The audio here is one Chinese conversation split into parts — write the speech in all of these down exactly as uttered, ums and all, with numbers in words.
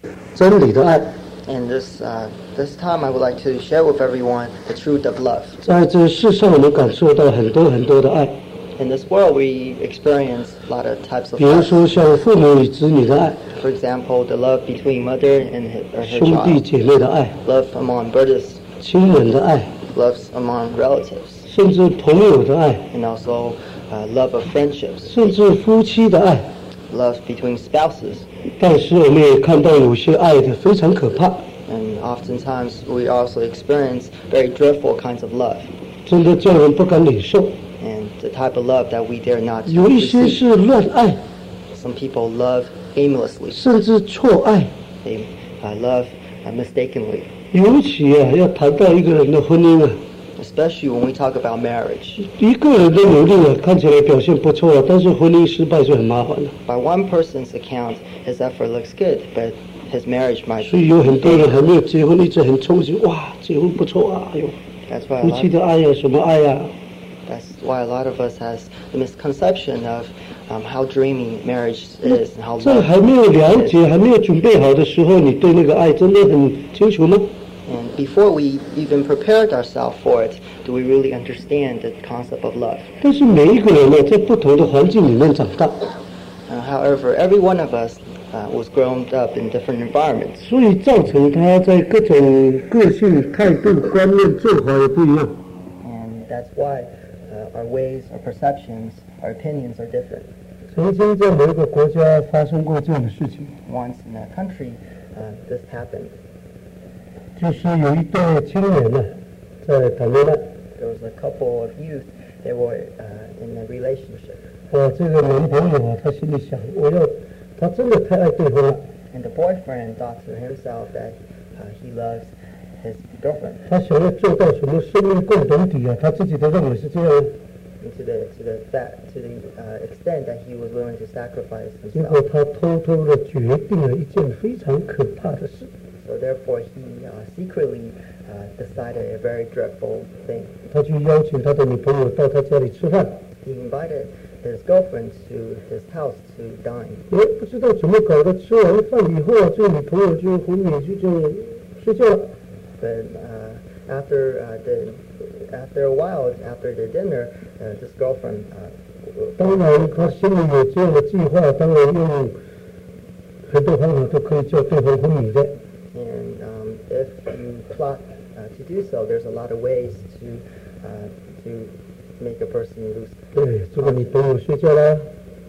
真理的爱。 And this uh, this time, I would like to share with everyone the truth of love. 在这世上，我们感受到很多很多的爱。 In this world, we experience a lot of types of 比如说， love. 像父母与子女的爱， For example, the love between mother and her, or her 兄弟 child, 姐妹的爱， love among brothers, 亲人的爱， love among relatives, 甚至朋友的爱， and also uh, love of friendships, 甚至夫妻的爱。 love between spouses. 但是我们也看到有些爱的非常可怕， And oftentimes, we also experience very dreadful kinds of love, 真的叫人不敢领受。 and the type of love that we dare not 有一些 receive. 是乱爱， Some people love aimlessly. 甚至错爱。 They uh, love uh, mistakenly. 尤其啊，要谈到一个人的婚姻啊， Especially when we talk about marriage. 一个人的努力啊，看起来表现不错啊，但是婚姻失败就很麻烦了。 By one person's account, his effort looks good, but his marriage might 所以有很多人还没有结婚，一直很憧憬，哇，结婚不错啊，哎呦， That's why a 夫 lot, 妻的爱呀、什么爱呀、 that's why a lot of us has the misconception of um, how dreamy marriage is and how 这 love 还没有了 is. 解、还没有准备好的时候，你对那个爱真的很清楚吗？ And before we even prepared ourselves for it, do we really understand the concept of love? 但是每一个人呢，在不同的环境里面长大， Uh, however, every one of us uh, was grown up in different environments. 所以造成他在各种个性、态度、观念、做法也不一样。 And that's why uh, our ways, our perceptions, our opinions are different. 曾经在某一个国家发生过这样的事情， Once in a country, uh, this happened. 就是有一对青年呢，在谈恋爱。 There was a couple of youth, they were uh, in a relationship. 哇，这个男朋友啊，他心里想，我要，他真的太爱对方了。 And the boyfriend thought to himself that uh, he loves his girlfriend. 他想要做到什么生命共同体啊，他自己都认为是这样。 And to the to the fact, to the uh, extent that he was willing to sacrifice 结果 himself. 他偷偷的决定了一件非常可怕的事。 So therefore, he uh, secretly uh, decided a very dreadful thing. 他去邀请他的女朋友到他家里吃饭， He invited his girlfriend to his house to dine. 哎，不知道怎么搞的，吃完饭以后啊，这个女朋友就昏迷，就这样睡觉了。 But uh, after uh, the after a while, after the dinner, uh, this girlfriend. Uh, 当然，他心里有这样的计划，当然用很多方法都可以叫对方昏迷的。 And um, if you plot uh, to do so, there's a lot of ways to uh, to make a person lose. 对，这个女朋友睡觉啦，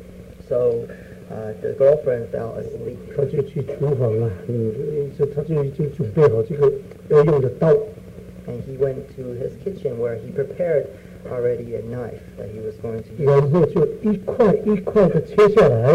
So uh, the girlfriend fell asleep. 他就去厨房啊，嗯，这他就已经准备好这个要用的刀， And he went to his kitchen where he prepared already a knife that he was going to use. 然后就一块一块的切下来，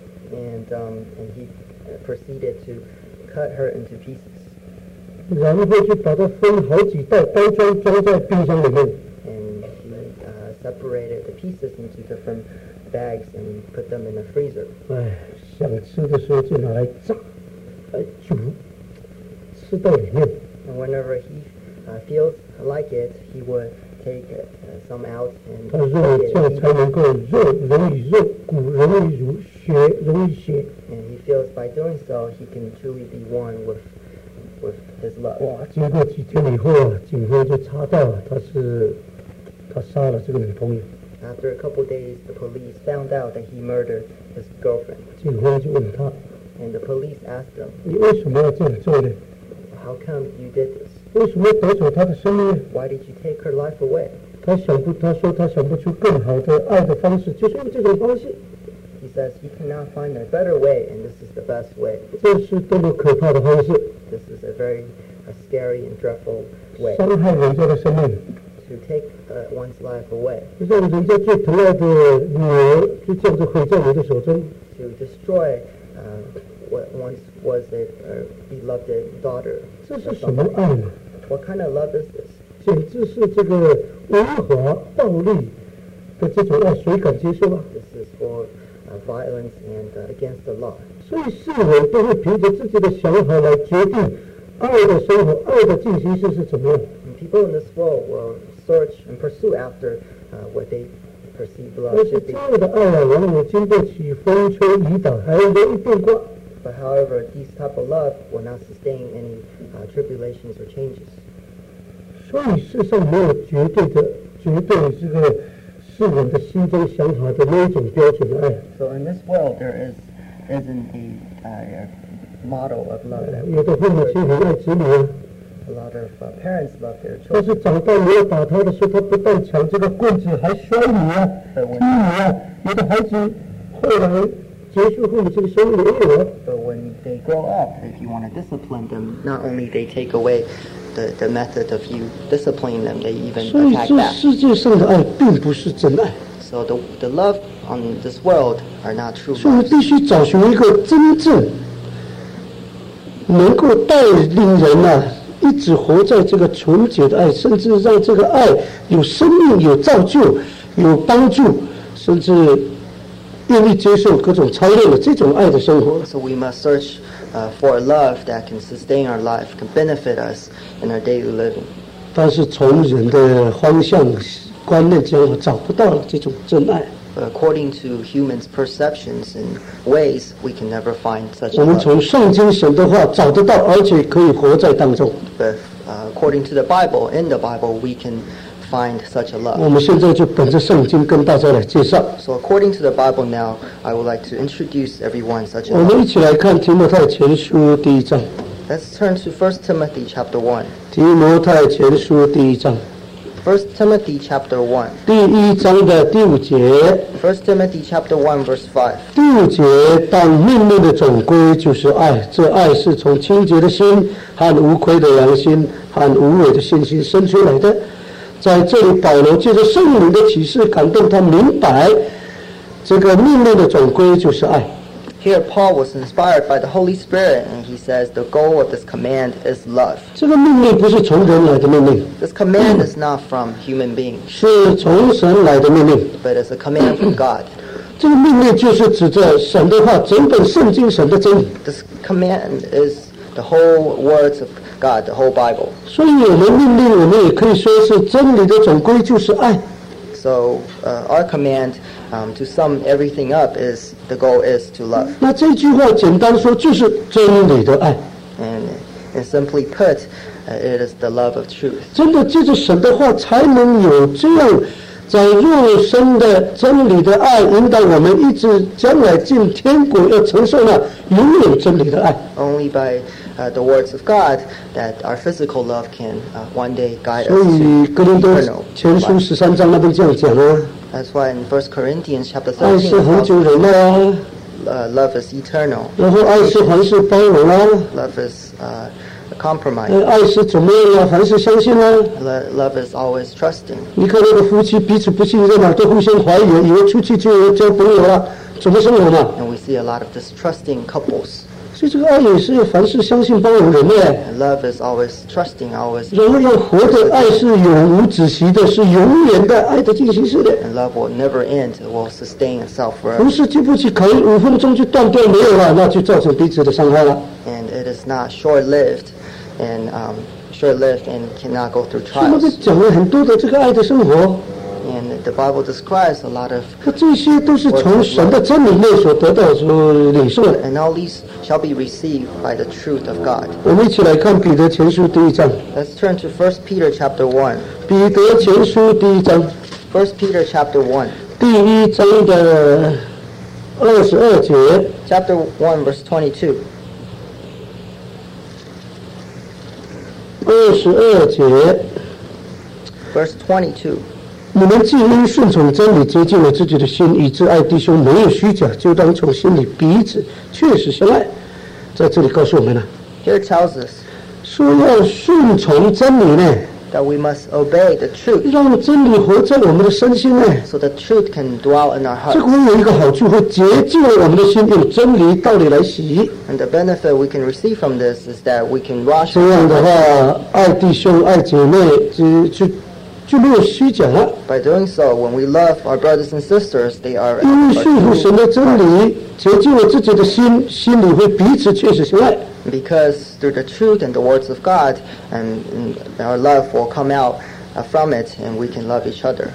And um, and he uh, proceeded to cut her into pieces. 然后就把它分好几袋包装装在冰箱里面。 And he uh, separated the pieces into different bags and put them in the freezer. 哎，想吃的时候就拿来炸，来煮，吃到里面。 And whenever he uh, feels like it, he would take uh, some out and 他认为 cook 这样 it. 才能够肉容易肉，骨容易乳，血容易血。 And he feels by doing so, he can truly be one with with his love. 哇！经过几天以后啊，警方就查到了他是他杀了这个女朋友。 After a couple days, the police found out that he murdered his girlfriend. 警方就问他 And the police asked him, 你为什么要这样做呢？ how come you did this? 为什么要夺走她的生命呢？ Why did you take her life away? 他想不，他说他想不出更好的爱的方式，就是用这种方式。 He says he cannot find a better way, and this is the best way. 这是多么可怕的方式， This is a very uh, scary and dreadful way 伤害人家的生命， to take uh, one's life away, 让人家最疼爱的女儿就这样子毁在你的手中。 to destroy uh, what once was a uh, beloved daughter. 这是什么爱呢？ What kind of love is this? 简直是这个违法暴力的这种爱，谁敢接受啊？ This is for uh, violence and uh, against the law. 所以世人都会凭着自己的想法来决定爱的生活、爱的进行式是怎么样。 And people in this world will search and pursue after uh, what they perceive 但 love 是 should 这 be. 样的爱啊，往往经得起风吹雨打，还容易变卦。 But however, these type of love will not sustain any uh, tribulations or changes. 所以世上没有绝对的、绝对这个是我们的心中想法的那一种标准的爱。 So in this world, there is isn't a, uh, a model of love. That 有的父母亲很爱子女啊， a lot of uh, parents love their 但 children. 是长大你要打他的时候，他不但抢这个棍子，还摔你啊、踢你啊。有的孩子后来结束父母亲的生命也有啊。 But when they grow up, if you want to discipline them, not only they take away the, the method of you disciplining them, they even 所以 attack 这 back. 世界上的爱并不是真爱， So the, the love on this world are not true 所以我们 love. 必须找寻一个真正能够带领人啊，一直活在这个纯洁的爱，甚至让这个爱有生命、有造就、有帮助，甚至愿意接受各种操练的这种爱的生活。 So we must search uh, for a love that can sustain our life, can benefit us in our daily living. 但是从人的方向观念讲，我找不到这种真爱。 But according to humans' perceptions and ways, we can never find such 我 a 们 love. 从圣经神的话找得到，而且可以活在当中。 But uh, according to the Bible, in the Bible, we can find such a 我 love. 们现在就本着圣经跟大家来介绍。 So according to the Bible now, I would like to introduce everyone such a 我们 love. 一起来看提摩太前书第一章。 Let's turn to First Timothy chapter one. 提摩太前书第一章 First Timothy chapter one. 第一章的第五节， First Timothy chapter one verse five. 第五节，但命令的总归就是爱，这爱是从清洁的心和无亏的良心和无伪的信心生出来的。在这里，保罗借着圣灵的启示感动他明白，这个命令的总归就是爱。 Here Paul was inspired by the Holy Spirit, and he says the goal of this command is love. 这个命令不是从人来的命令， This command is not from human beings, 是从神来的命令。 but it's a command from God. 这个命令就是指着神的话，整本圣经神的真理。 This command is the whole words of God, the whole Bible. 所以我们命令，我们也可以说是真理的总归就是爱。 So uh, our command um, to sum everything up is the goal is to love. 那这句话简单说就是真理的爱。 And, and simply put, uh, it is the love of truth. 真的借着神的话，才能有这样在肉身的真理的爱，引导我们一直将来进天国，要承受那永远真理的爱。 Only by uh, the words of God that our physical love can uh, one day guide 所 us 以 to 哥林多 eternal 前书 life. 十三章那边这样讲啊， That's why in First Corinthians chapter 爱 thirteen, 是恒久忍耐啊， uh, love is eternal. 然后爱是凡事包容啊， Love is uh, a compromise. 呃，爱是怎么样啊？凡事相信啊。 Lo- Love is always trusting. 你看那个夫妻彼此不信任啊，都互相怀疑，以为出去就交朋友了，怎么生活嘛？ And we see a lot of distrusting couples. 所以这个爱也是要凡事相信、包容人的。 And love is always trusting, always. 然后要活的爱是永无止息的，是永远的爱的进行式的， And love will never end. It will sustain itself 不 forever. 是经不起考验五分钟就断掉没有了，那就造成彼此的伤害了。 And it is not short-lived and um, short-lived and cannot go through 所以那个 trials. 讲了很多的这个爱的生活， And the Bible describes a lot of, 那这些都是从神的真理内所得到、所领受的。 and all these shall be received by the truth of God. 我们一起来看彼得前书第一章， Let's turn to First Peter chapter one. 彼得前书第一章。 First Peter chapter one. 第一章的二十二节， Chapter one verse twenty-two. 二十二节， Verse twenty-two. 你们既因顺从真理洁净了自己的心，以致爱弟兄没有虚假，就当从心里彼此确实相爱。在这里告诉我们了， Here it tells us 说要顺从真理呢， that we must obey the truth 让真理活在我们的身心呢。 so the truth can dwell in our 这个 hearts. 会有一个好处，会洁净了我们的心，用真理道理来洗。 And the benefit we can receive from this is that we can wash 这样 our 的 hearts. 话，爱弟兄、爱姐妹，就就就没有虚假了。 By doing so, when we love our brothers and sisters, they are 因为 are 顺服 true 神的真理，洁净了自己的心，心里会彼此确实相爱。 because through the truth and the words of God, and, and our love will come out uh, from it, and we can love each other.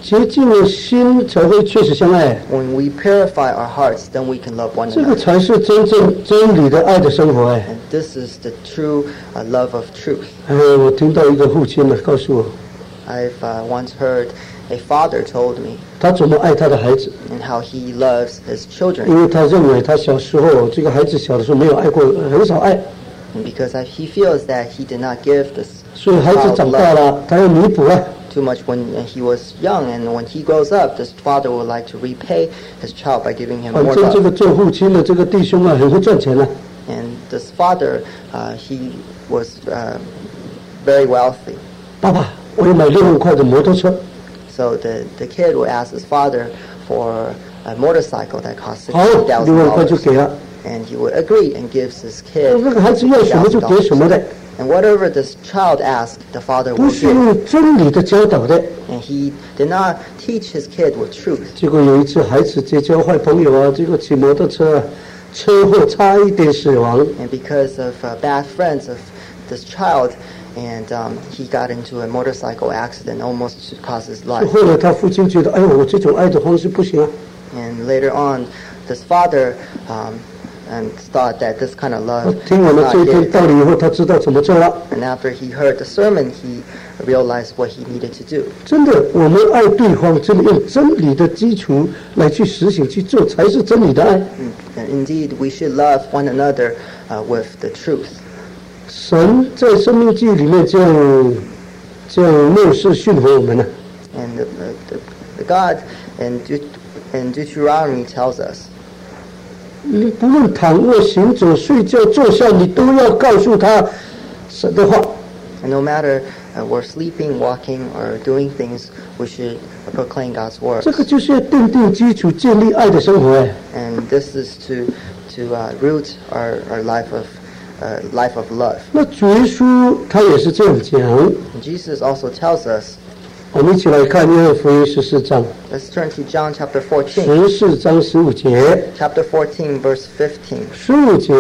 洁净了心，才会确实相爱。 When we purify our hearts, then we can love one 这个 another. 才是真正真理的爱的生活。哎， And this is the true uh, love of truth. 哎，我听到一个父亲呢告诉我， I've uh, once heard a father told me 他怎么爱他的孩子， and how he loves his 因 children. 为他认为他小时候这个孩子小的时候没有爱过，很少爱， And because I, he feels that he did not give this 所以孩子 child 长大 love 了，他要弥补啊。 too much when he was young. And when he grows up, this father would like to repay his child by giving him 反 more 正这 love. 个做父亲的这个弟兄啊，很会赚钱啊。 And this father, uh, he was uh, very wealthy. 爸爸，我要买六万块的摩托车。 So the, the kid would ask his father for a motorcycle that cost 好， sixty 六 thousand 万块就 dollars. 给了。 And he would agree and gives his kid 那个孩子要什么就给什么的， And whatever this child asked, the father 不 would 是 give. 用真理的教导的。 And he did not teach his kid with truth. 结果有一次，孩子结交坏朋友啊，结果骑摩托车啊，车祸差一点死亡。 And because of uh, bad friends of this child, and um, he got into a motorcycle accident, almost cost his life. 后来他父亲觉得，哎呦，我这种爱的方式不行啊， And later on, this father um, and thought that this kind of love 听完 is 了这 not 一篇 good. 道理以后，他知道怎么做了。 And after he heard the sermon, he realized what he needed to do. 真的，我们爱对方，真的用真理的基础来去实行去做，才是真理的爱。 And indeed, we should love one another uh, with the truth. 神在《生命记》里面这样这样漠视训诲我们呢、 And the, the, the God in, Deut- in Deuteronomy tells us, 你不论躺卧、行走、睡觉、坐下，你都要告诉他神的话。 and no matter uh, we're sleeping, walking, or doing things, we should proclaim God's word. 这个就是要奠定基础，建立爱的生活。哎， And this is to to uh, root our, our life of uh, life of love. 那主耶稣他也是这样讲。 And Jesus also tells us. 我们一起来看约翰福音十四章， Let's turn to John chapter fourteen. 十四章十五节， Chapter fourteen, verse fifteen. 十五节，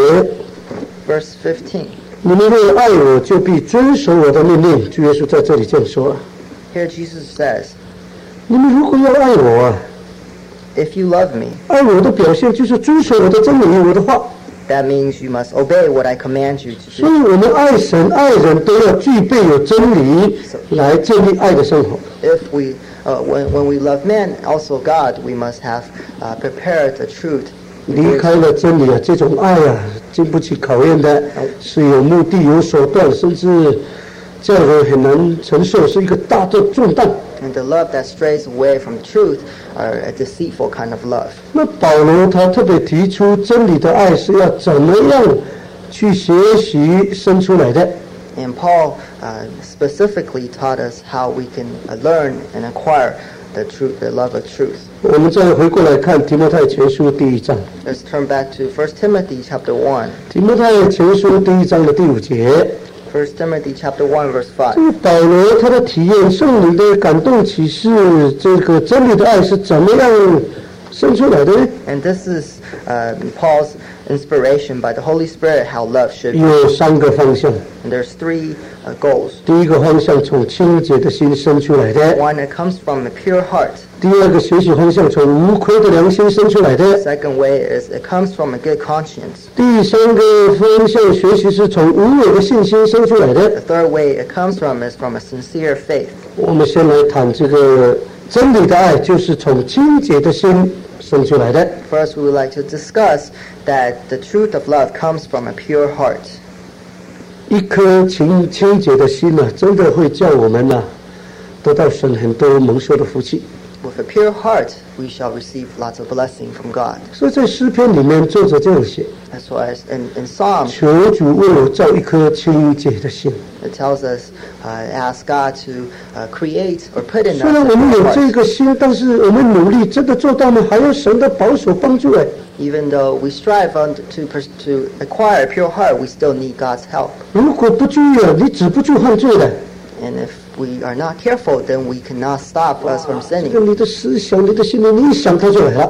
Verse fifteen. 你们若爱我，就必遵守我的命令。主耶稣在这里这样说： Here Jesus says, 你们如果要爱我啊， if you love me, 爱我的表现就是遵守我的真理，我的话。 that means you must obey what I command you to 所 do. 以，我们爱神、爱人都要具备有真理，来建立爱的生活。 If we, uh, when, when we love men, also God, we must have uh, prepared the truth. 离开了真理啊，这种爱啊，经不起考验的，是有目的、有手段，甚至叫人很难承受，是一个大的重担。 And the love that strays away from truth are a deceitful kind of love. 那保罗他特别提出，真理的爱是要怎么样去学习生出来的。 And Paul uh, specifically taught us how we can uh, learn and acquire the truth, the love of truth. 我们再回过来看提摩太前书第一章， Let's turn back to First Timothy chapter one. 提摩太前书第一章的第五节。 First Timothy chapter one, verse 这 five. 个保罗他的体验圣灵的感动启示，这个真理的爱是怎么样生出来的呢？ And this is uh, Paul's inspiration by the Holy Spirit how love should be. 有三个方向。 And there's three uh, goals. 第一个方向从清洁的心生出来的， One, it comes from a pure heart. 第二个学习方向从无愧的良心生出来的， Second way is it comes from a good conscience. 第三个方向学习是从无伪的信心生出来的。 The third way it comes from is from a sincere faith. 我们先来谈这个真理的爱，就是从清洁的心生出来的。 First, we would like to discuss that the truth of love comes from a pure heart. 一颗清清洁的心呢、啊，真的会叫我们呢、啊、得到神很多蒙受的福气。 With a pure heart, we shall receive lots of blessing from God. 所以在诗篇里面，作者这样写： That's why in, in Psalm, 求主为我造一颗清洁的心。 it tells us, uh, ask God to uh, create or put in 虽 us 然 a 我们 pure 有这 heart. 个心，但是我们努力真的做到吗？还要神的保守帮助哎。 Even though we strive on to, pers- to acquire a pure heart, we still need God's help. 如果不注意啊，你止不住犯罪的。 And if we are not careful, then we cannot stop us from 这 sinning. 个你的思想、你的心灵，你一想它就来了。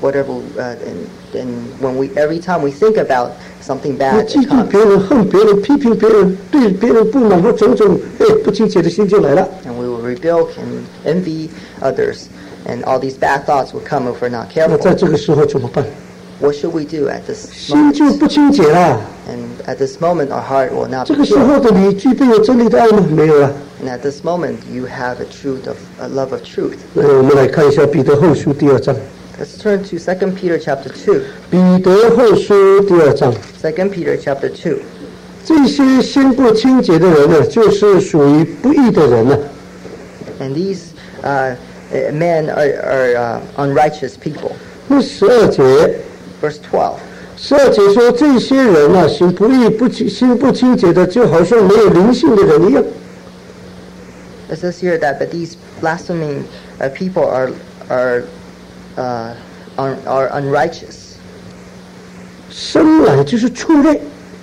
whatever, uh, and, and when we every time we think about something 你 bad 嫉 that 妒 comes, 别人、恨别人、批评别人、对别人不满或种种，哎，不清洁的心就来了。 and we will rebuke and envy others, and all these bad thoughts will come if we're not 那在 careful. 这个时候怎么办？ What should we do at this 心 moment? 就不清洁了。 And at this moment, our heart will not 这 be 个时 pure. 候的你具备有真理的爱吗？没有了。 And at this moment, you have a truth of a love of truth. 那我们来看一下彼得后书第二章。 Let's turn to Second Peter chapter two. 彼得后书第二章， Second Peter chapter two. 这些心不清洁的人呢，就是属于不义的人呢。 And these uh, uh, men are, are uh, unrighteous people. 那十二节， Verse twelve. 十二节说这些人啊，心不义、不清、心不清洁的，就好像没有灵性的人一样。 It says here that, that these blaspheming uh, people are are uh, un, are unrighteous, 生来就是畜类，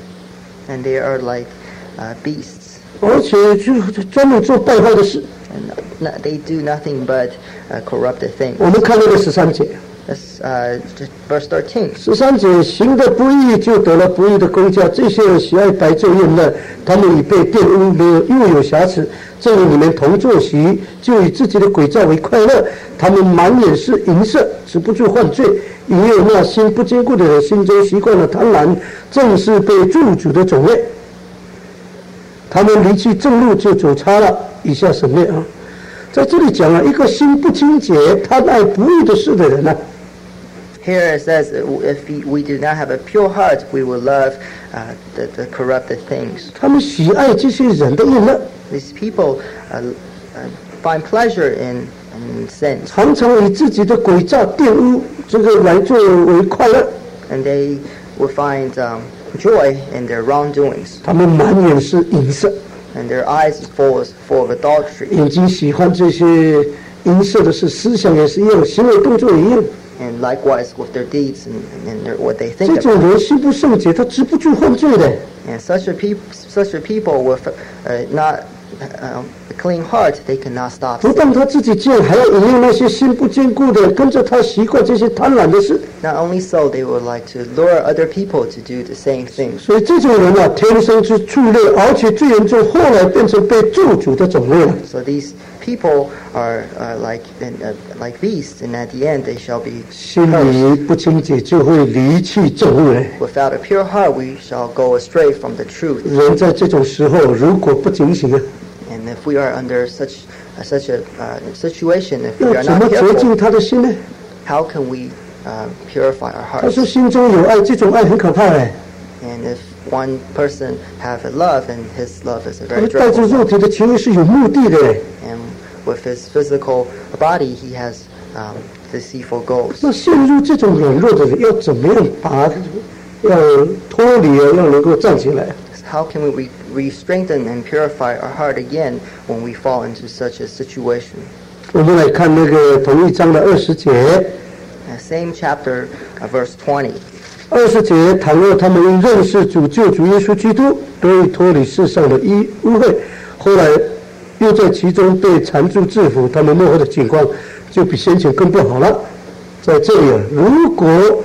and they are like uh, beasts, 而且就专门做败坏的事。 and no, they do nothing but uh, corrupted things. 我们看那个十三节， That's uh, just verse thirteen. 十三节行的不义，就得了不义的工价。这些人喜爱白昼宴乐，他们已被玷污，没有又有瑕疵。正与你们同坐席，就以自己的诡诈为快乐。他们满眼是淫色，止不住犯罪。因为那心不坚固的人，心中习惯了贪婪，正是被咒诅的种类。他们离弃正路，就走差了。以下省略啊，在这里讲了一个心不清洁、贪爱不义的事的人呢、啊。 Here it says, if we, we do not have a pure heart, we will love uh, the, the corrupted things. 他们喜爱这些人的宴乐， These people uh, uh, find pleasure in, in sins, 常常以自己的诡诈玷污这个来作为快乐。 and they will find um, joy in their wrongdoings, 他们满眼是淫色， and their eyes is full, full of adultery, 眼睛喜欢这些淫色的事，思想也是一样，行为动作也一样。 and likewise with their deeds and, and their, what they 这 think 种 about. 人心不圣洁，他止不住犯罪的。 And such a, peop, such a people with uh, not uh, a clean heart, they cannot stop 不 sin. 但他自己这样，还要引诱那些心不坚固的，跟着他习惯这些贪婪的事。 Not only so, they would like to lure other people to do the same thing. 所以这种人啊，天生是畜类，而且最严重，后来变成被咒诅的种类了。 So these people are uh, like uh, like beasts, and at the end they shall be 心 cursed. 里不清洁，就会离弃正路嘞。 Without a pure heart, we shall go astray from the truth. 人在这种时候，如果不警醒啊， And if we are under such uh, such a uh, situation, if we 要 are 怎么 not 洁 careful, 净他的心呢？ how can we uh, purify our 他说 hearts? 心中有爱，这种爱很可怕哎。 And if one person have a love, and his love is a 他 very 们带着 dreadful 肉 love, 体的情欲是有目的的哎。 and with his physical body, he has um, deceitful goals. 那陷入这种软弱的人，要怎么样把要脱离啊，要能够站起来？ How can we re- re-strengthen and purify our heart again when we fall into such a situation? 我们来看那个同一章的二十节。 Uh, same chapter, uh, verse twenty. 二十节，倘若他们因认识主救主耶稣基督，得以脱离世上的污污秽，后来又在其中被缠住制服，他们幕后的境况就比先前更不好了。在这里啊，如果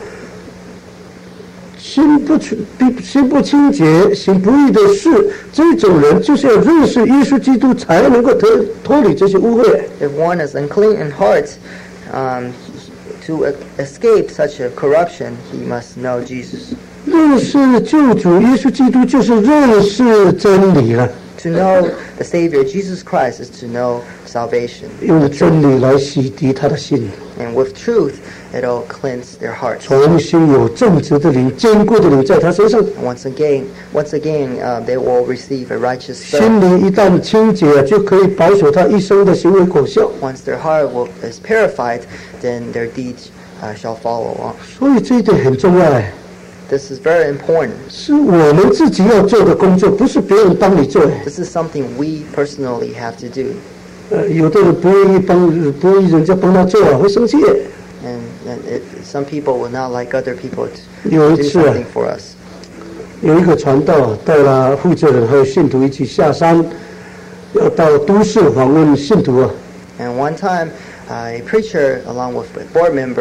心不清、心不清洁、行不义的事，这种人就是要认识耶稣基督，才能够脱脱离这些污秽。 If one is unclean in heart, um, to uh, escape such a corruption, he must know Jesus. 认识救主耶稣基督，就是认识真理了。 To know the Savior, Jesus Christ, is to know salvation. 用真理来洗涤他的心， And with truth, it'll cleanse their hearts. 重新有正直的灵、坚固的灵在他身上。 Once again, once again, uh, they will receive a righteous 心 spirit. 灵一旦清洁啊，就可以保守他一生的行为果效。 Once their heart will, is purified, then their deeds uh, shall follow on. 所以这一点很重要哎， This is very important. 是我们自己要做的工作，不是别人帮你做哎。 This is something we personally have to do. 呃，有的人不愿意帮，不愿意人家帮他做啊，会生气。 And, and it, some people will not like other people to 有一 do 次啊， something for us. 有一个传道带了负责人还有信徒一起下山，要到都市访问信徒啊。 And one time, uh, a preacher, along with a board member,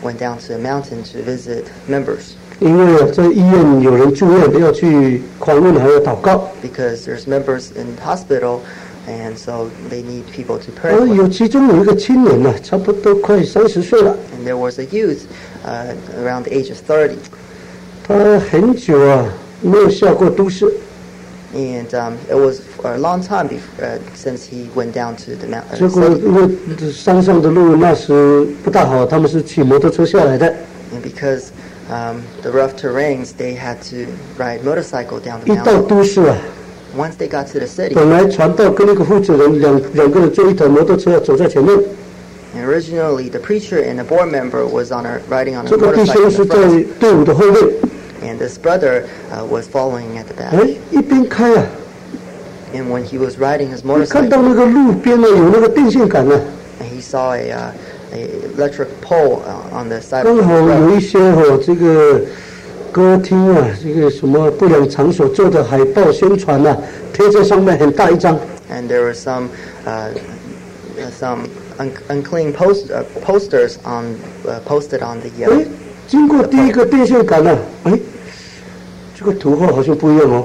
went down to a mountain to visit members. 因为啊，在医院有人住院，要去访问还要祷告。 Because there's members in the hospital, and so they need people to pray. 而有其中有一个青年呢、啊，差不多快三十岁了。 And there was a youth uh, around the age of thirty. 他很久啊没有下过都市。 And um, it was for a long time before, uh, since he went down to the mountain. 结果因为山上的路那时不大好，他们是骑摩托车下来的。 And because um, the rough terrains, they had to ride motorcycle down the 一到 mountain. 都市啊， Once they got to the city, 本来传道跟那个负责人两两个人坐一台摩托车走在前面。 and originally the preacher and the board member was on a riding on a 这个弟 motorcycle 兄 in 是 the 在 front, 队伍的后面， and this brother uh, was following at the back. 哎，一边开啊， And when he was riding his 看 motorcycle, 到那个路边呢有那个电线杆呢、啊。 and he saw a, uh, a electric pole uh, on the side 刚 of the 好有 road. 一些哦，这个歌厅啊，这个什么不良场所做的海报宣传啊，贴在上面很大一张。 And there were some uh, some un- unclean post, uh, posters on uh, posted on the 哎 uh,， 经过第一个电线杆呢、啊，哎，这个图画好像不一样哦。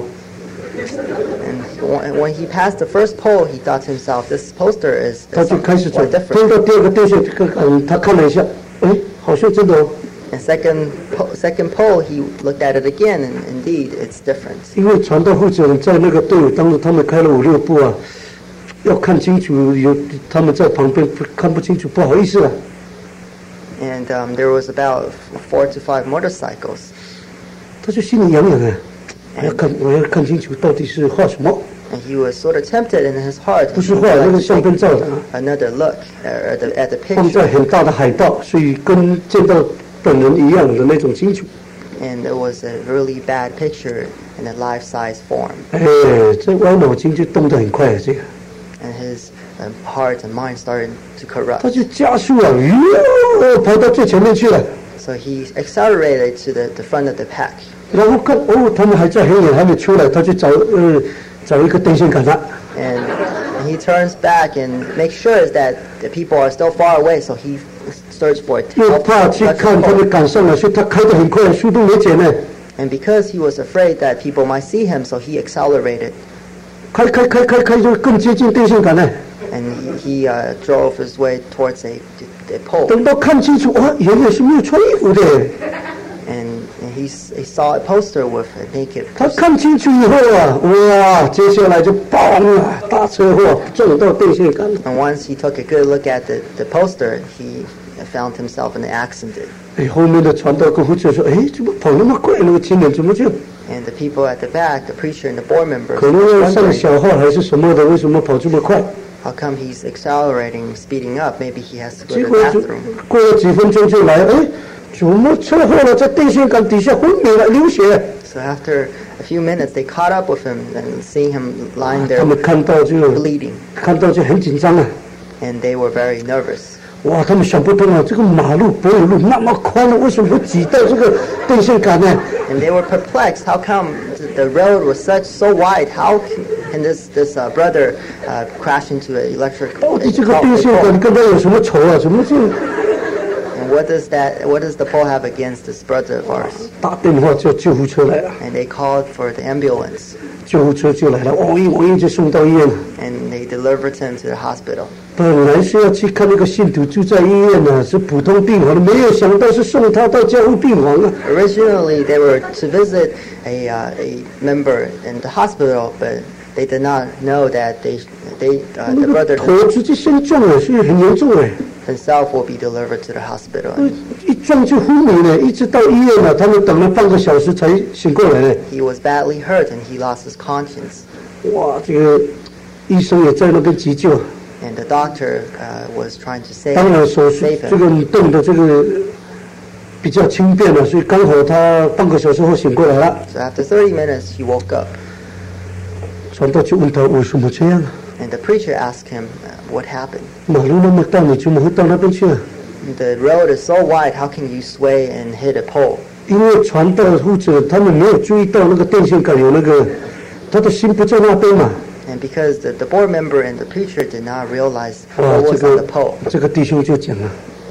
and when when he passed the first pole, he thought to himself, this poster is, 他 is 就开始 something 走， quite 听 different. 到第二个电线杆，他看了一下，哎，好像真的哦。 And second po- second pole, he looked at it again, and indeed, it's different. 因为传道负责人在那个队伍当中，他们开了五六步啊，要看清楚，有他们在旁边不看不清楚，不好意思了。 And um, there was about four to five motorcycles. 他就心里痒痒啊，我要看，我要看清楚到底是画什么， And he was sort of tempted in his heart 不 he 是 would 画那 like 个 to 相 take 片照的啊， another look uh, at the, at the 放在 picture. 很大的海报，所以跟见到本人一样的那种清楚。 And it was a really bad picture in a life-size form. 哎，这歪脑筋就动得很快啊，这个 And his um, heart and mind started to corrupt. 他就加速啊，哟，跑到最前面去了。 So he accelerated to the, the front of the pack. 然后看哦，他们还在很远，还没出来，他就找呃找一个电线杆了。 And he turns back and makes sure that the people are still far away, so he searched for it. 又怕去看他们赶上来，所以他开得很快，速度没减呢。 And because he was afraid that people might see him, so he accelerated. 开开开开开就更接近电线杆了。 And he, he uh, drove his way towards a, a pole. 等到看清楚，哇，原来是没有穿衣服的。 And, and he, s- he saw a poster with a naked 他 person. 看清楚以后啊，哇，接下来就砰啊，大车祸撞到电线杆。 And once he took a good look at the, the poster, he found himself in an accident. 哎，后面的传道跟负责说，哎，怎么跑那么快？那个青年怎么就 And the people at the back, the preacher and the board members, 可能要上 wondering 小号还是什么的？为什么跑这么快？ how come he's accelerating, speeding up? Maybe he has to go 结 to 果 the 就 bathroom. 过了几分钟就来，哎，怎么车祸了？在电线杆底下昏迷了，流血。 So after a few minutes, they caught up with him and seeing him lying 他 there 们看到就 bleeding, 看到就很紧张啊。 and they were very nervous. 哇，他们想不通啊，这个马路柏油路那么宽了，为什么会挤到这个电线杆呢？ And they were perplexed. How come th- the road was such so wide? How can this this uh, brother uh, crash into an electric 到底 a 这个 pole- 电 a 线杆 pole? 跟他有什么仇啊？怎么就 And what does that? What does the pole have against this brother of ours? 打电话叫救护车来了？ And they called for the ambulance, 救护车就来了，哦一哦一就送到医院了。 and they delivered him to the hospital. 本来是要去看那个信徒住在医院呢、是普通病房的，没有想到是送他到加护病房啊。 Originally, they were to visit a uh, a member in the hospital, but they did not know that they they uh, 那 the 个 brother 头直接先撞了，所以很严重哎， himself will be delivered to the hospital. 一撞就昏迷了，一直到医院了，他们等了半个小时才醒过来呢。 He was badly hurt, and he lost his conscience. 哇，这个医生也在那边急救， And the doctor uh, was trying to save 当然手术 save 这 him. 个动的这个比较轻便了，所以刚好他半个小时后醒过来了。 So after thirty minutes, he woke up, 传道就问他为什么这样啊？ and the preacher asked him, uh, "What happened? 马路那么大，你怎么会到那边去啊？ The road is so wide. How can you sway and hit a pole?" 因为传道负责他们没有注意到那个电线杆有那个，他的心不在那边嘛。 And because the, the board member and the preacher did not realize 哇， what 这 was on 个 the pole, 这个弟兄就讲了，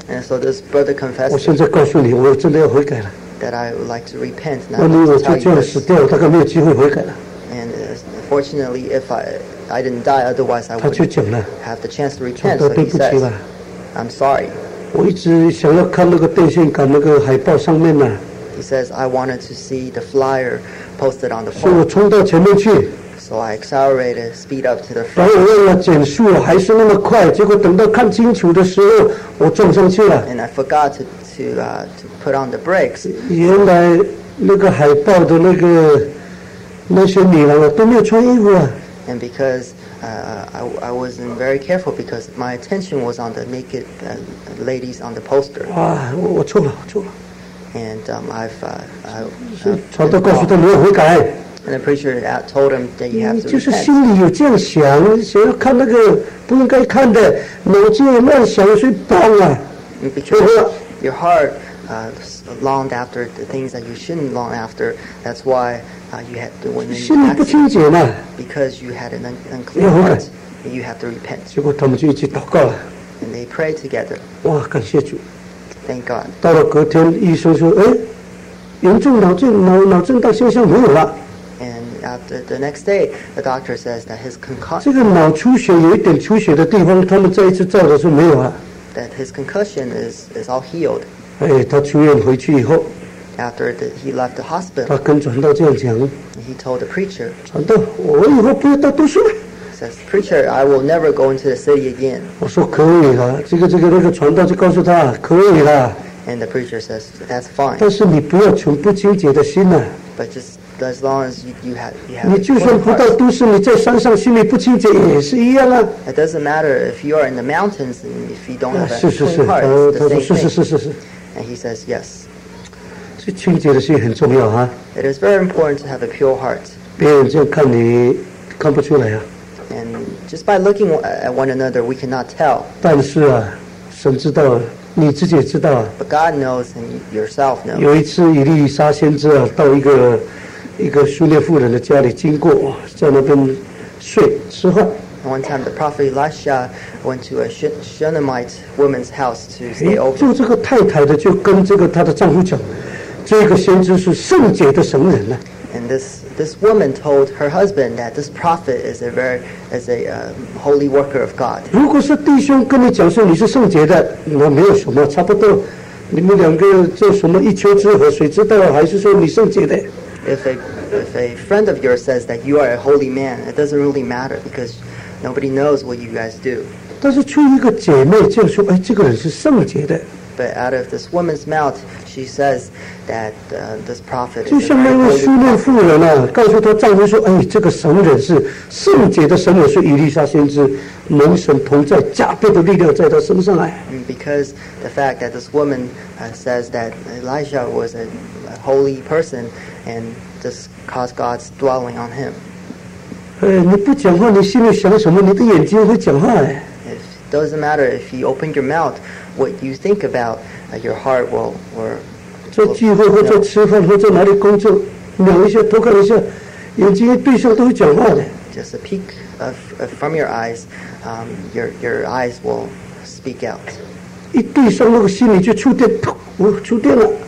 And so this brother 我 confessed 现在告诉你，我真的要悔改了。 that I would like to repent. 那 Now 你 I 我 want to 就 tell 这 you 样死 this. 掉，大概没有机会悔改了。 And uh, fortunately, if I I didn't die, otherwise I 他就 wouldn't 讲了， have the chance to 传 repent. 道 So 对 he 不起 says, 了， I'm sorry. 我一直想要看那个电线杆那个海报上面呢、 He says, I wanted to see the flyer posted on the 所以我 pole. 冲到前面去， So I accelerated, speed up to the 然后 front. 我忘了减速了，还是那么快，结果等到看清楚的时候，我撞上去了。 And I forgot to to uh, to put on the brakes. 原来那个海报的那个那些女郎啊都没有穿衣服啊。 And because uh, I, I wasn't very careful, because my attention was on the naked uh, ladies on the poster. 啊，我我错了，我错了。 And um, I've, uh, I, 所以 I've 传道 been 告诉 wrong. 他你要悔改， And the preacher uh, told him that you have 你 to 就是 repent. 心里有这样想，想要看那个不应该看的，脑筋也乱想，所以帮啊。 And because your heart uh, longed after the things that you shouldn't long after, that's why uh, you had to, when 心 you 里不 act, 清洁嘛。 because you had an un- unclean Yeah, okay. heart, you have to repent. 结果他们就一起祷告了， And they prayed together. 哇，感谢主。 Thank God. 到了隔天，医生说，哎，严重脑震脑脑震荡现象没有了， And after the next day, the doctor says that his concussion, 这个脑出血有一点出血的地方，他们再一次照的时候没有了。 that his concussion is, is all healed. 哎，他出院回去以后， After the, he left the 他 hospital, 跟传道这样讲， he told the preacher, 传道，我以后不要到都市了。 says, Preacher, I will never go into the city again. 我说可以了，这个这个那个传道就告诉他可以了， And the preacher says, that's fine. 但是你不要存不清洁的心呐、 But just as long as you, you have you have 你 a 就 clean 算不到 heart. 都市，你在山上心里不清洁也是一样啊。 It doesn't matter if you are in the mountains and if you don't 啊 have a 是是是， clean heart, 呃 it's 他 the 说 same 是是 thing. 是是是， And he says, yes. 这清洁的心很重要啊。 It is very important to have a pure heart. 别人这样看你看不出来啊， And just by looking at one another, we cannot tell. 但是啊，神知道，你自己也知道啊。 But God knows and yourself know. 有一次，以利沙先知啊，到一个一个苏列妇人的家里经过，哇在那边睡吃饭。 One time, the prophet Elisha went to a Shun- Shunammite woman's house to stay 诶 over. 就这个太太的就跟这个她的丈夫讲，这个先知是圣洁的神人呢、 And this, this woman told her husband that this prophet is a very is a uh, holy worker of God. 如果是弟兄跟你讲说你是圣洁的，那没有什么，差不多，你们两个做什么一丘之貉，谁知道？还是说你圣洁的？ If a if a friend of yours says that you are a holy man, it doesn't really matter because nobody knows what you guys do. 但是出于一个姐妹这样说，哎，这个人是圣洁的， But out of this woman's mouth, she says that uh, this prophet 就 is a 像那 very 位 holy 苏内 prophet. 妇人啊，告诉她丈夫说，哎，这个神人是圣洁的神人，是以利沙先知，蒙神同在，加倍的力量在他身上哎。 And because the fact that this woman uh, says that Elijah was a, a holy person and this caused God's dwelling on him. 哎，你不讲话，你心里想什么？你的眼睛会讲话哎。 It doesn't matter if you open your mouth, what you think about, uh, your heart will, will 在聚会或者吃饭或者哪里工作，瞄一下偷看一下，眼睛一对上都会讲话的。 just a peek of, of from your eyes, um, your your eyes will speak out. 一对上那个心里就触电，噗，我触电了。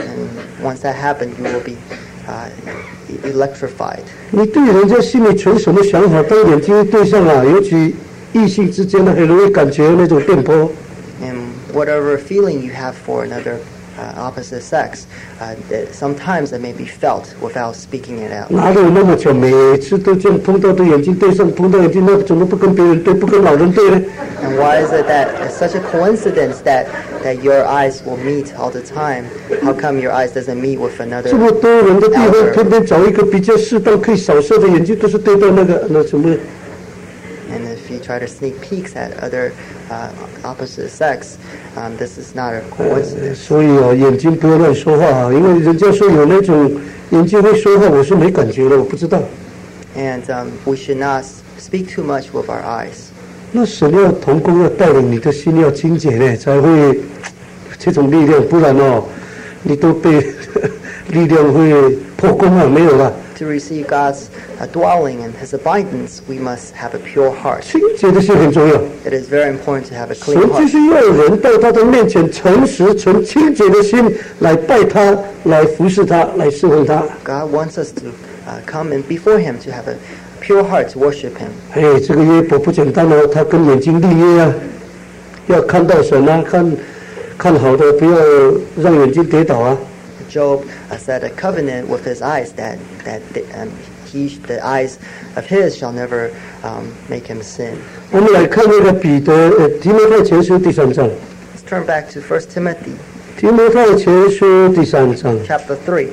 And once that happens, you will be uh, electrified. 你对人家心里存什么想法，当眼睛一对上啊，尤其异性之间呢，很容易感觉那种电波。 And whatever feeling you have for another uh, opposite sex, uh, that sometimes it may be felt without speaking it out. 哪里有那么巧，每次都这样碰到对眼睛对上，碰到眼睛，那怎么不跟别人对，不跟老人对呢？ And why is it that it's such a coincidence that, that your eyes will meet all the time? How come your eyes doesn't meet with 这 another? 么多人的地方，偏偏找一个比较适当可以扫射的眼睛，都是对到那个那什么。 And if you try to sneak peeks at other uh, opposite sex, um, this is not a coincidence. 所以啊，眼睛不要乱说话啊，因为人家说有那种眼睛会说话，我是没感觉的，我不知道。 And um, we should not s- speak too much with our eyes. 那神要同工，要带领你的心要清洁呢，才会这种力量，不然哦，你都被力量会破功啊，没有了。 to receive God's uh, dwelling and His abundance, we must have a pure heart. 清洁的心很重要。 It is very important to have a 神 clean 就 heart. 是要人到他的面前诚实、存清洁的心来拜他、来服侍他、来侍奉他。 God wants us to uh, come and before Him to have a pure heart to worship Him. 哎，这个约伯不简单哦，他跟眼睛立约啊，要看到神啊，看看好的，不要让眼睛跌倒啊。 Job uh, set a covenant with his eyes that that um, he the eyes of his shall never um, make him sin. 我们来看那个彼得呃提摩太前书第三章， Let's turn back to First Timothy 提摩太前书第三章， chapter three.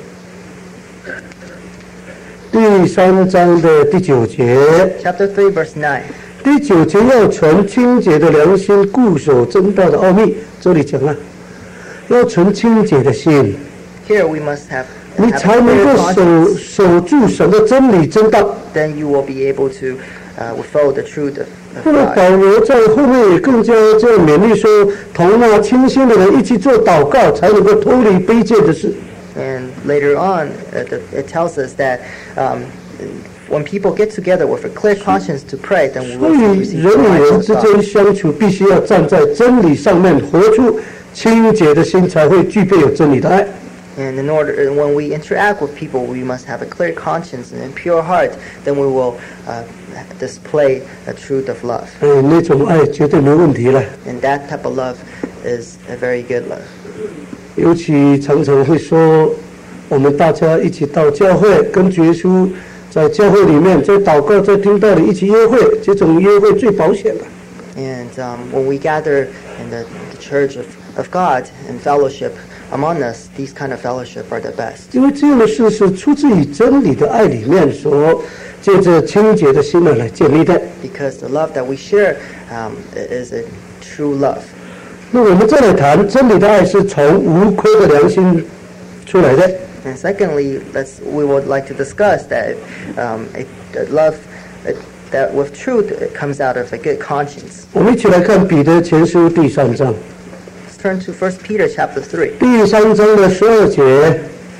第三章的第九节， Chapter three, verse nine. 第九节要存清洁的良心，固守真道的奥秘。这里讲了，要存清洁的心。 Here we must have, 你 have 才 a 能 clear 够守 conscience. 守住神的真理真道。 Then you will be able to uh, follow the truth of, 那 of 么 God. 保罗在后面也更加这样勉励说，同那清心的人一起做祷告，才能够脱离卑贱的事。 And later on, uh, the, it tells us that um, when people get together with a clear conscience to pray, then we 所 will 以 receive 人 the 与人 righteousness 之 of 间 God. 相处，必须要站在真理上面，活出清洁的心，才会具备有真理的爱。 And in order, and when we interact with people, we must have a clear conscience and a pure heart. Then we will uh, display the truth of love. 哎，那种爱绝对没问题了。 And that type of love is a very good love. 尤其常常会说，我们大家一起到教会，跟主耶稣在教会里面，在祷告，在听道里一起约会，这种约会最保险的。 And um, when we gather in the, the church of, of God and fellowship among us, these kind of fellowship are the best. 因为这样的事是出自于真理的爱里面所借着清洁的心呢来建立的。 Because the love that we share um, is a true love. 那我们再来谈真理的爱是从无亏的良心出来的。 And secondly, let's we would like to discuss that um, a, a love uh, that with truth it comes out of a good conscience. 我们一起来看彼得前书第三章， Let's turn to First Peter chapter three. 第三章的十二节。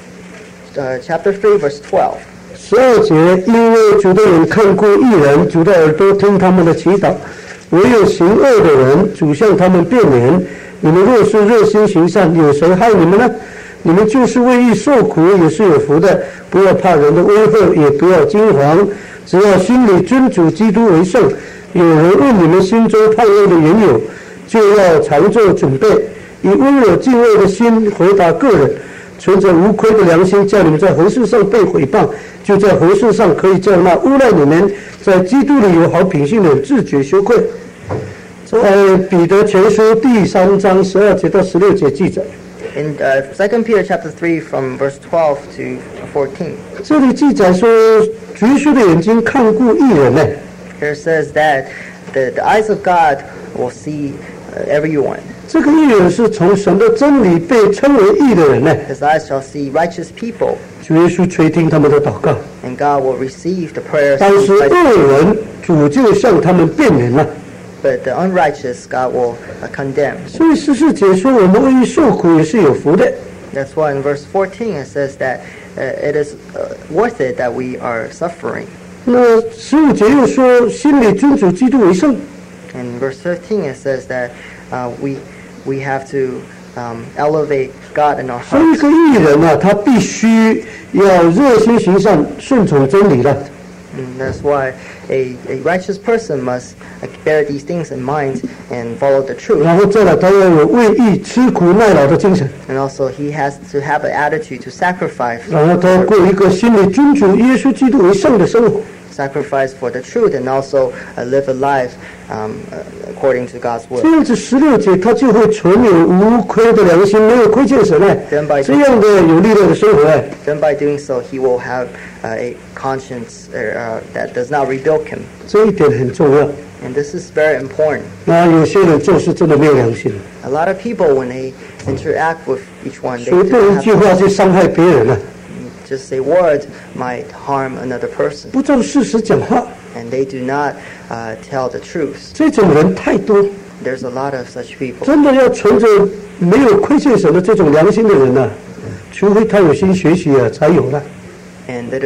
Uh, chapter three, verse twelve. 十二节，因为主的眼看顾义人，主的耳朵听他们的祈祷。唯有行恶的人，主向他们变脸。你们若是热心行善，有谁害你们呢？你们就是为义受苦，也是有福的。不要怕人的威吓，也不要惊惶，只要心里尊主基督为圣。有人问你们心中盼望的缘由，就要常做准备，以温柔敬畏的心回答个人。存着无亏的良心，叫你们在何事上被毁谤，就在何事上可以叫那诬赖你们在基督里有好品性的人自觉羞愧。在彼得前书第三章十二节到十六节记载， In uh, Second Peter chapter three, from verse twelve to fourteen, 这里记载说，主耶稣的眼睛看顾义人呢。 here says that the, the eyes of God will see uh, everyone. 这个义人是从神的真理被称为义的人呢。 His eyes shall see righteous people, 主耶稣垂听他们的祷告， and God will receive the prayers 但 of 是 the righteous. 恶人主就向他们变脸了。 But the unrighteous God will uh, condemn. 所以十四节说，我们为义受苦也是有福的。 That's why in verse fourteen it says that uh, it is uh, worth it that we are suffering. 那十五节又说，心里尊主基督为圣。 In verse fifteen it says that uh, we we have to um, elevate God in our 所以一 hearts. 个义人啊，他必须要热心行善，顺从真理了。 And that's why a, a righteous person must uh, bear these things in mind and follow the truth. 然后再来，他要有为义吃苦耐劳的精神， And also he has to have an attitude to sacrifice 然后他要过一个心里尊主耶稣基督为圣的生活。 sacrifice for the truth and also uh, live a life um, uh, according to God's 这 will. 样子十六节，他就会存有无亏的良心，没有亏欠神哎，这样的有力量的生活哎。 Then by doing so, he will have uh, a conscience uh, uh, that does not rebuke him. 这一点很重要。 And this is very important. 那有些人做事真的没有良心， A lot of people, when they interact with each one, they 随 do 便 not 一 have 句话就伤害别人了， just a word might harm another person. 不照事实讲话， And they do not uh, tell the truth. 这种人太多。 There's a lot of such people. 真的要存着没有亏欠神的这种良心的人呢、啊，除非他有心学习啊，才有了。 And it is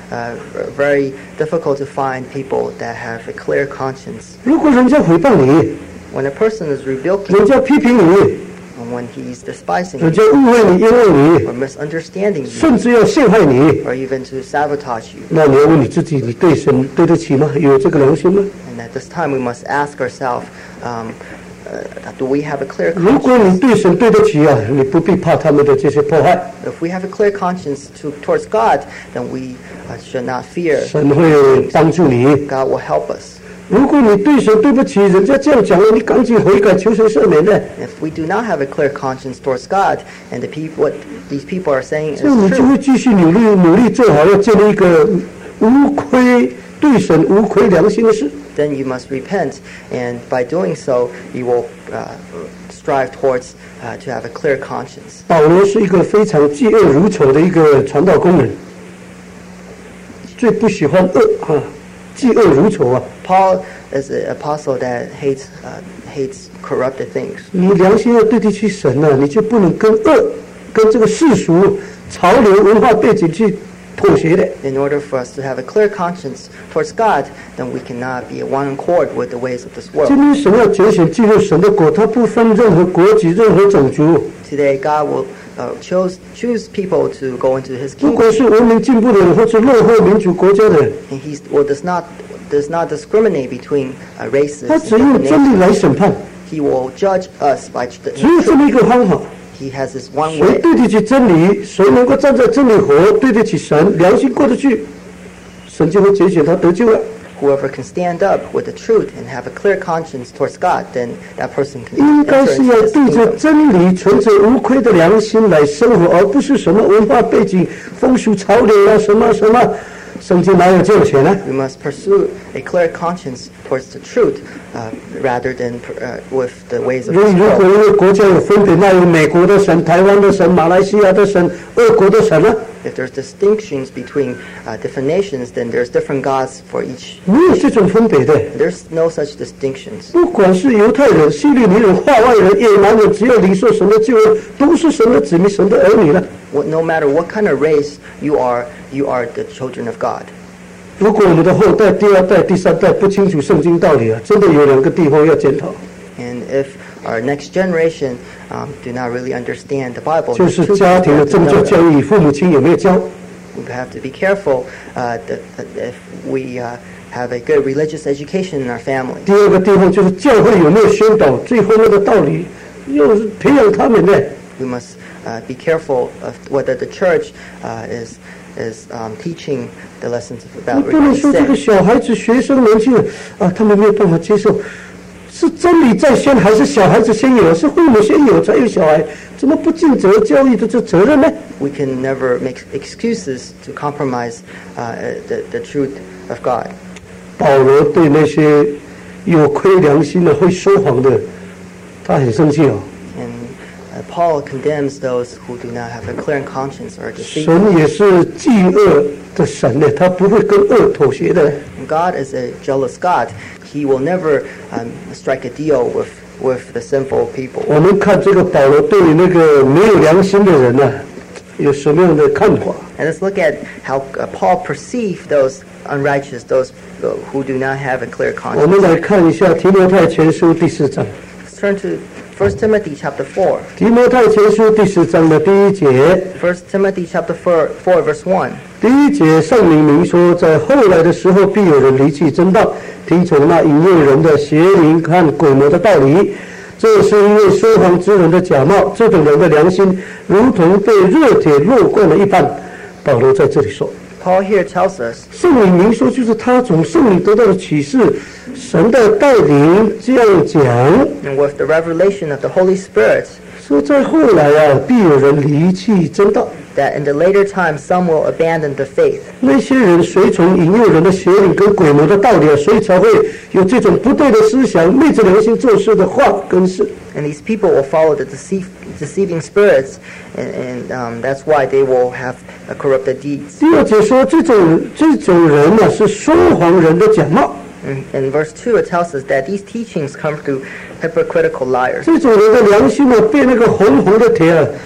uh, very difficult to find people that have a clear conscience. 如果人家诽谤你， When a person is rebuking 人家批评你， and when he's despising 人 you 家误会你、冤枉你， or misunderstanding you 甚至要陷害你， or even to sabotage you. 那你要问你自己，你对神对得起吗？有这个良心吗？ And at this time we must ask ourselves, um, uh, do we have a clear 如果你 conscience? 对神对得起啊，你不必怕他们的这些迫害， If we have a clear conscience to, towards God, then we uh, should not fear. 神会帮助你。 God will help us. 如果你对神对不起，人家这样讲了，你赶紧悔改，求神赦免的， If we do not have a clear conscience towards God, and the people, what these people are saying 这样你 is 就 true, 会继续努力努力做好，要建立一个无亏对神无亏良心的事。 then you must repent, and by doing so, you will uh, strive towards uh, to have a clear conscience. 保罗是一个非常嫉恶如仇的一个传道工人，最不喜欢恶啊，嫉恶如仇啊。 Paul is an apostle that hates uh, hates corrupted things. 你良心要对得起神啊，你就不能跟恶、跟这个世俗潮流文化背景去妥协的。 In order for us to have a clear conscience towards God, then we cannot be one accord with the ways of this 今 world. 天神要拣选进入神的国，他不分任何国籍、任何种族， Today, God will uh, choose choose people to go into His 不管 kingdom, 是文明进步的人，或是落后民主国家的人， and He well, does not does not discriminate between uh, races. 他 and 只用 different 真理 nations. 来审判， He will judge us by the 只有这么一个方法。 He has His one 谁 way. 对得起真理，谁能够站在真理活，对得起神，良心过得去，神就会拣选他得救了。 Whoever can stand up with the truth and have a clear conscience towards God, then that person can 应该 enter 是 into 要 His 对着 kingdom. 真理、存着无愧的良心来生活，而不是什么文化背景、风俗潮流啊，什么什么。圣经哪有这种钱呢？ We must pursue a clear conscience towards the truth, uh, rather than uh, with the ways of 如 this 如果 world. 一个国家有分别，那有美国的神、台湾的神、马来西亚的神、俄国的神啊， If there's distinctions between uh, different nations, then there's different gods for each. 没有这种分别的。 There's no such distinctions. 不管是犹太人、希利尼人、化外人、野蛮人，只要领受神的救恩，都是神的子民、神的儿女了。 What, no matter what kind of race you are, you are the children of God. 如果我们的后代、第二代、第三代不清楚圣经道理啊，真的有两个地方要检讨， And if our next generation um, do not really understand the Bible, 就 the 是 truth 家 we 庭的 have to 正确 know 教 that. 育，父母亲有没有教？ We have to be careful uh, that, that if we uh, have a good religious education in our family. 第二个地方就是教会有没有宣导最后面的道理，又是培养他们的。 We must uh, be careful of whether the church uh, is is um, teaching the lessons 你 about 不能 religious 说这个 sin. 小孩子、学生、年轻人啊，他们没有办法接受，是真理在先还是小孩子先有？是父母先有才有小孩？怎么不尽责教育的这责任呢？ We can never make excuses to compromise uh, the, the truth of God. 保罗对那些有亏良心的、会说谎的，他很生气哦。 And uh, Paul condemns those who do not have a clear conscience or deceit. 神也是嫉恶的神呢，他不会跟恶妥协的。 God is a jealous God. He will never um, strike a deal with, with the sinful people. 我们看这个保罗对那个没有良心的人呢、啊，有什么样的看法？ And let's look at how uh, Paul perceived those unrighteous, those uh, who do not have a clear 我们 conscience. 来看一下提摩太前书第四章。 Let's turn to First Timothy chapter four. 提摩太前书第四章的第一节， First Timothy chapter four, four verse one. 第一节圣灵明说，在后来的时候，必有人离弃真道，听从那引诱人的邪灵和鬼魔的道理。这是因为说谎之人的假冒，这种人的良心如同被热铁烙惯了一般。保罗在这里说， Paul here tells us 圣灵明说就是他从圣灵得到的启示，神的带领这样讲。 and with the revelation of the Holy Spirit, 说在后来啊，必有人离弃真道， that in the later time some will abandon the faith. 那些人随从引诱人的邪灵跟鬼魔的道理啊，所以才会有这种不对的思想，昧着良心做事的话跟事。 And these people will follow the deceive, deceiving spirits, and, and um, that's why they will have uh, corrupted deeds. 第二节说，这种这种人呢、啊，是说谎人的假冒， And in verse two, it tells us that these teachings come through hypocritical liars. 这种人的良心呢、啊，被那个红红的铁啊，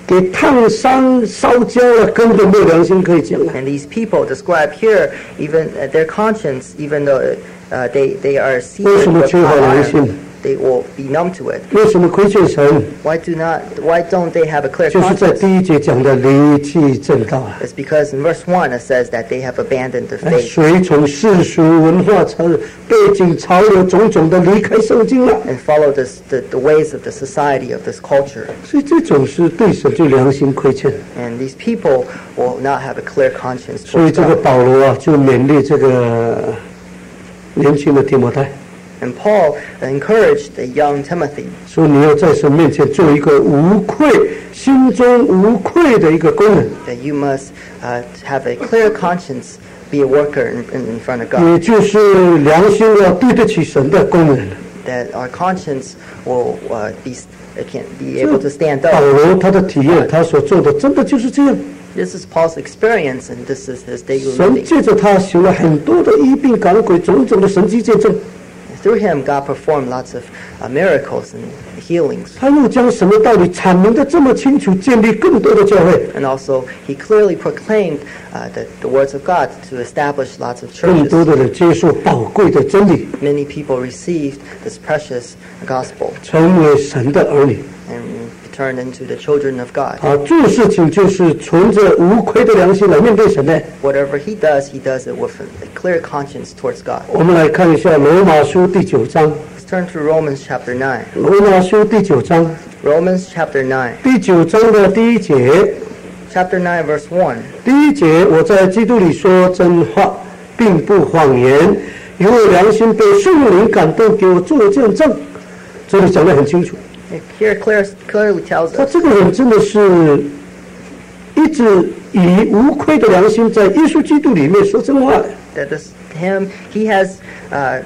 给烫伤烧焦了，根本没有良心可以讲了。 And these people described here, even uh, their conscience, even though uh, they, they are seasoned with hot iron, they will be numb to it. 为什么亏欠神？ Why do not? Why don't they have a clear 就是在 conscience? 第一节讲的离弃正道啊。 It's because in verse one it says that they have abandoned their 哎 faith 随从世俗文化潮背景潮流种种的离开圣经了， and follow this, the, the ways of the society of this culture. 所以这种是对神就良心亏欠。 And these people will not have a clear conscience 所以 towards 这个 God. 保罗啊，就勉励这个年轻的提摩太， And Paul encouraged the young Timothy 说你要在神面前做一个无愧、心中无愧的一个工人， that you must uh, have a clear conscience, be a worker in, in, in front of God. 也就是良心要对得起神的工人。 That our conscience will uh, be uh, can be able to stand 保 up. 罗他的体验，他所做的真的就是这样。 This is Paul's experience, and this is his daily 神 living. 借着他行了很多的医病赶鬼，种种的神迹见证。 Through him, God performed lots of uh, miracles and healings. 他又将什么道理阐明的这么清楚，建立更多的教会， And also, he clearly proclaimed uh, the, the words of God to establish lots of 更多 churches. 的人接受宝贵的真理， Many people received this precious gospel 成为神的儿女。 and turned into the children of God. 他做事情就是存着无愧的良心来面对神的。 Whatever he does, he does it with a, a clear conscience towards God. 我们来看一下罗马书第九章， Let's turn to Romans chapter nine. 罗马书第九章 Romans chapter nine. 第九章的第一节， Chapter nine, verse one. 第一节我在基督里说真话，并不谎言，因为良心被圣灵感动，给我做见证。这里讲得很清楚。 Here clear, clearly tells 他 us 这个人真的是一直以无愧的良心在耶稣基督里面说真话的。 that this him he has uh,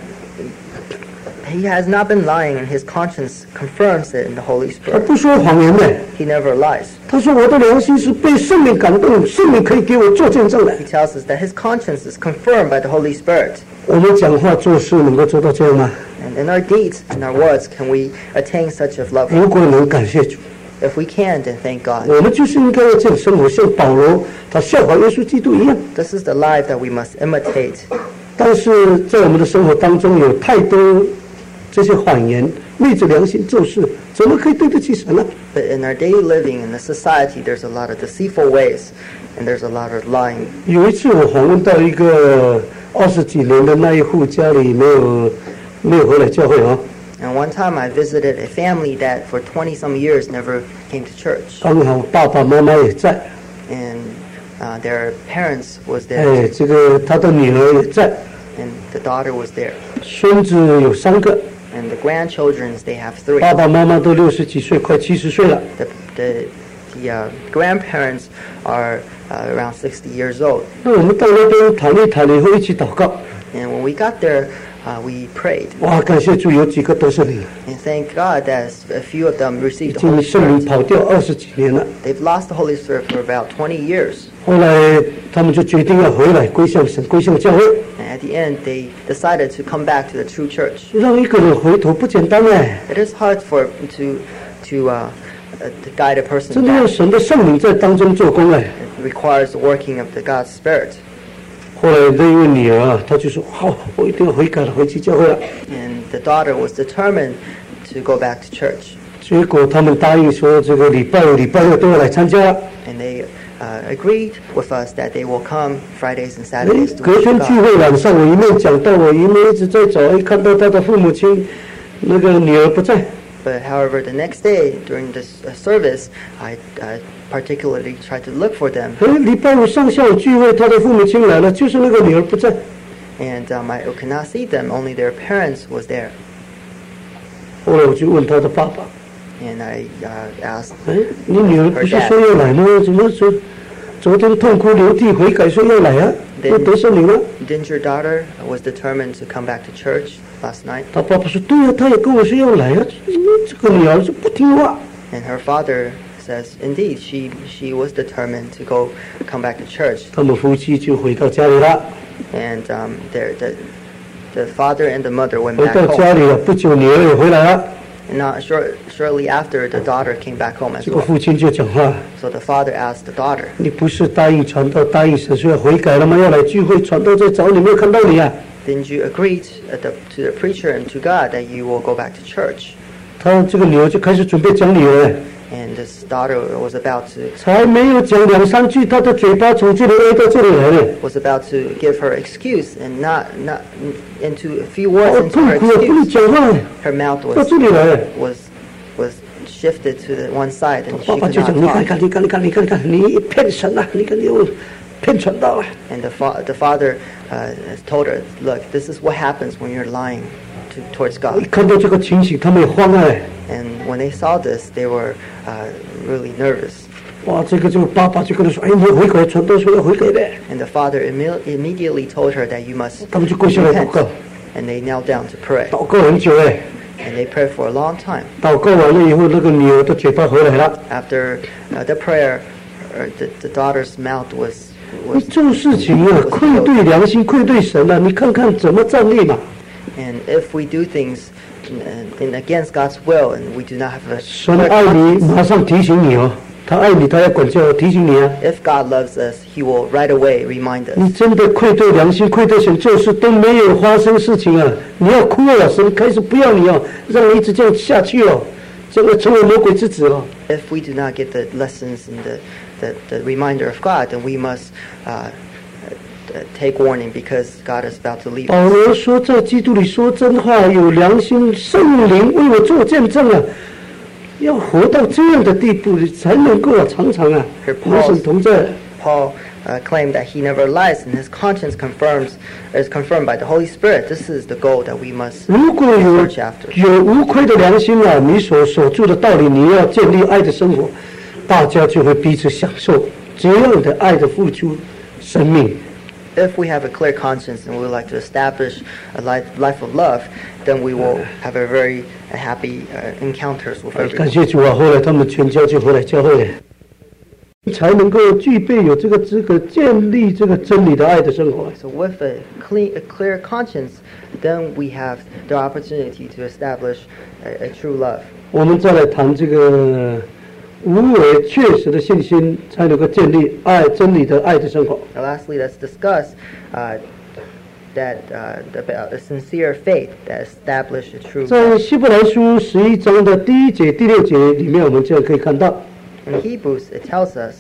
he has not been lying, and his conscience confirms it in the Holy 他 Spirit. 不说谎言的， He never lies. 他说我的良心是被圣灵感动，圣灵可以给我做见证的。 He tells us that his conscience is confirmed by the Holy Spirit. 我们讲话做事能够做到这样吗？ And in our deeds, in our words, can we attain such of love? 如果能感谢主， If we can, then thank God. 我们就是应该要这样生活，像保罗他效法耶稣基督一样。 This is the life that we must imitate. 但是在我们的生活当中有太多这些谎言，昧着良心做事，怎么可以对得起神呢？ But in our daily living, in the society, there's a lot of deceitful ways, and there's a lot of lying. 有一次我访问到一个二十几年的那一户家里没有没有回来教会啊， And one time I visited a family that for twenty some years never came to church. 刚好爸爸妈妈也在， And uh, their parents was there, 哎，这个他的女儿也在， and the daughter was there. 孙子有三个， And the grandchildren, they have three. 爸爸妈妈都六十几岁，快七十岁了。 The, the, the uh, grandparents are uh, around sixty years old. 那我们到那边谈一谈以后，一起祷告。 And when we got there, uh, we prayed. 哇，感谢主，有几个得圣灵， And thank God that a few of them 已 received the 经 Holy 圣灵 Spirit. 跑掉二十几年了。 They've lost the Holy Spirit for about twenty years. 后来他们就决定要回来归向神，归向教会。 And at the end, they decided to come back to the true church. 让一个人回头不简单哎， It is hard for to to uh, uh, to guide a person 真的要 back. 神的圣灵在当中做工哎。 It requires the working of the God's Spirit. 后来那一位女儿啊，她就说：“好，我一定要悔改了，回去教会了。 And the daughter was determined to go back to church. ” 结果他们答应说，这个礼拜五、礼拜六都要来参加。 And they uh, agreed with us that they will come Fridays and 哎 Saturdays to 隔 worship 天聚 God. 会晚上，我一面讲到，我一面一直在找，一看到他的父母亲，那个女儿不在。 But however, the next day during this uh, service, I uh, particularly tried to look for them. 哎，礼拜五上下午聚会，他的父母亲来了，就是那个女儿不在。 And um, I could not see them, only their parents was there. 后来我就问他的爸爸。 And I uh, asked, 哎，你女儿不是说要来吗？怎么昨昨天痛哭流涕悔改说要来啊？又得圣灵了。 didn't your daughter was determined to come back to church last night? 他爸爸说对啊，他也跟我说要来啊。这个女儿就不听话。 And her father says, indeed, she she was determined to go come back to church. 他们夫妻就回到家里了。 And um, their- the the father and the mother went 回 back 到家 home. 里了，不久女儿也回来了。 And not short, shortly after, the daughter came back home as 这个 well. 父亲就讲话： So the father asked the daughter, 你不是答应传道、答应神说要悔改了吗？要来聚会，传道在找你，没有看到你啊！ didn't you agree to the, to the preacher and to God that you will go back to church? 他这个女儿就开始准备讲理了， And this daughter was about to 才没有讲两三句，她的嘴巴从这里 A 到这里来了， was about to give her excuse, and not not into a few 好 words into 痛 her 苦啊！不能 excuse, 讲话， her mouth 到 was 这里来了。 was was shifted to the one side, and 爸 she 爸 could 就讲： not 你看，你 talk. 看，你看，你看，你看，你看，你骗神啊！你看你又骗传道啊！ And the fa- the father uh, told her, "Look, this is what happens when you're lying to, towards 一 God." 看到这个情形，他们也慌了。 And when they saw this, they were uh, really nervous. 哇，这个这个爸爸就跟他说： 哎，你要悔改，传道说要悔改的。 And the father imme- immediately told her that you must 他们就跪下来祷 repent. 告， And they knelt down to pray. 祷告很久哎。 And they prayed for a long time. 祷告完了以后，那个女儿的嘴巴回来了。 After uh, the prayer, uh, the, the daughter's mouth was 你 was 做事情啊，愧对良心，愧对神啊！你看看怎么站立嘛？ And if we do things in, in against God's will, and we do not have a 神 clear 爱你， conscience, 马上提醒你哦。他爱你，他要管教，提醒你啊。 if God loves us, He will right away remind 你 us. 真的愧对良心，愧对神，做事都没有发生事情啊！你要哭了，神开始不要你哦，让你一直这样下去哦，这个成为魔鬼之子哦。 If we do not get the lessons and the, the, the reminder of God, then we must uh, uh, take warning because God is about to leave 保 us. 罗说，在基督里说真话，有良心，圣灵为我做见证啊！要活到这样的地步，才能够啊，常常啊，与神同在。 Paul uh, claimed that he never lies, and his conscience confirms is confirmed by the Holy Spirit. This is the goal that we must 如果有 search after. 有无愧的良心啊，你所守住的道理，你要建立爱的生活，大家就会彼此享受这样的爱的付出生命。 If we have a clear conscience and we would like to establish a life, life of love, then we will have a very uh, happy uh, encounters with 感 everyone. 谢主啊！后来他们全家就回来教会了，才能够具备有这个资格建立这个真理的爱的生活。 So with a clean, a clear conscience, then we have the opportunity to establish a, a true love. 我们再来谈这个无为确实的信心，才能够建立爱真理的爱的生活。 Now lastly, let's discuss uh, that uh, the, a sincere faith that establish a true 在 love. 希伯来书十一章的第一节、第六节里面，我们这样可以看到， In Hebrews, it tells us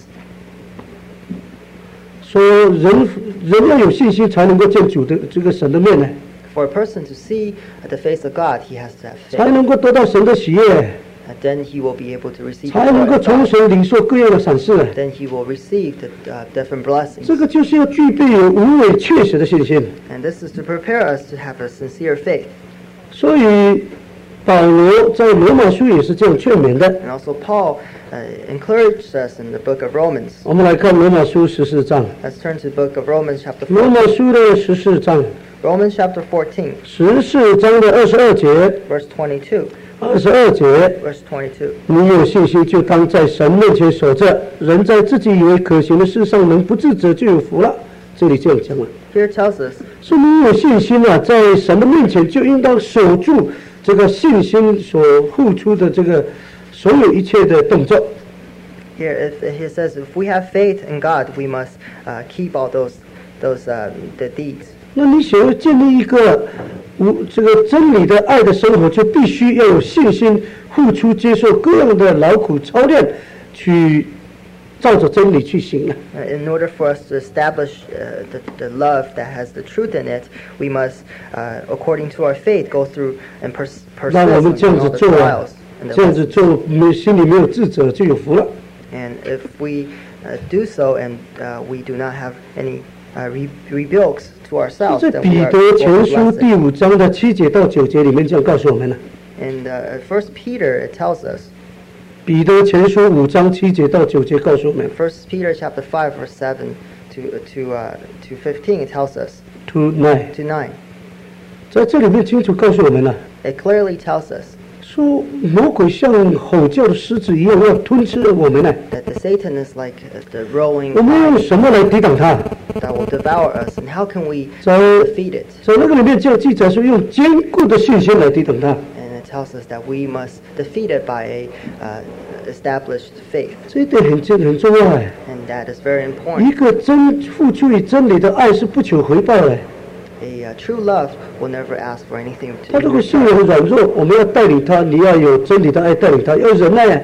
说人人要有信心，才能够见主的这个神的面呢， for a person to see the face of God, he has to have 才 faith. 能够得到神的喜悦， And then he will be able to receive 才 the 能 joy 够 of 从 God. 神领受各样的赏赐。 Then he will receive the uh, different blessings. 这个就是要具备有无伪确实的信心。 And this is to prepare us to have a sincere faith. 所以保罗在罗马书也是这样劝勉的。 And also Paul uh, encouraged us in the book of Romans. 我们来看罗马书十四章， Let's turn to the book of Romans chapter 罗马 fourteen. 书的十四章， Romans chapter fourteen, 十四章的二十二节， verse twenty-two. 二十二节。 Verse twenty-two. 你有信心，就当在神面前守着。人在自己以为可行的事上能不自责，就有福了。这里这样讲了， Here it tells us, 说你有信心啊，在神的面前就应当守住这个信心所付出的这个所有一切的动作。 here if, it says, if we have faith in God, we must uh, keep all those those uh, the deeds. 那你想要建立一个无这个真理的爱的生活，就必须要有信心，付出接受各样的劳苦操练，去照着真理去行了。 Uh, in order for us to establish uh, the, the love that has the truth in it, we must, uh, according to our faith, go through and pers- 让我们 persist 这样 in 子 all the 做啊 trials. And, 这样 the 子做，没心里没有自责，就有福了。 and if we uh, do so and uh, we do not have any uh, re- rebukes to ourselves, 在 then 彼 we are 得 will 前 be 书 blessed. 第五章的七节到九节里面这样告诉我们了。 In uh, First Peter, it tells us. 彼得前书五章七节到九节告诉我们 First Peter chapter five, verse seven to to uh, to fifteen, it tells us ，to nine， to nine. 在这里面清楚告诉我们了， It clearly tells us 说魔鬼像吼叫的狮子一样要吞吃我们呢。 that the Satan is like uh, the roaring 我们用 lion 什么来抵挡它？ that will devour us, and how can we 在 defeat it? 在那个里面这样记载说，用坚固的信心来抵挡它。 And it tells us that we must defeat it by a uh, established faith, 这一点很重很重要哎。 and that is very 一 important. 个真付出于真理的爱是不求回报的。 A uh, true love will never ask for anything 他 to 如果 in 心 return. 有软弱，我们要带领他，你要有真理的爱带领他，要忍耐啊。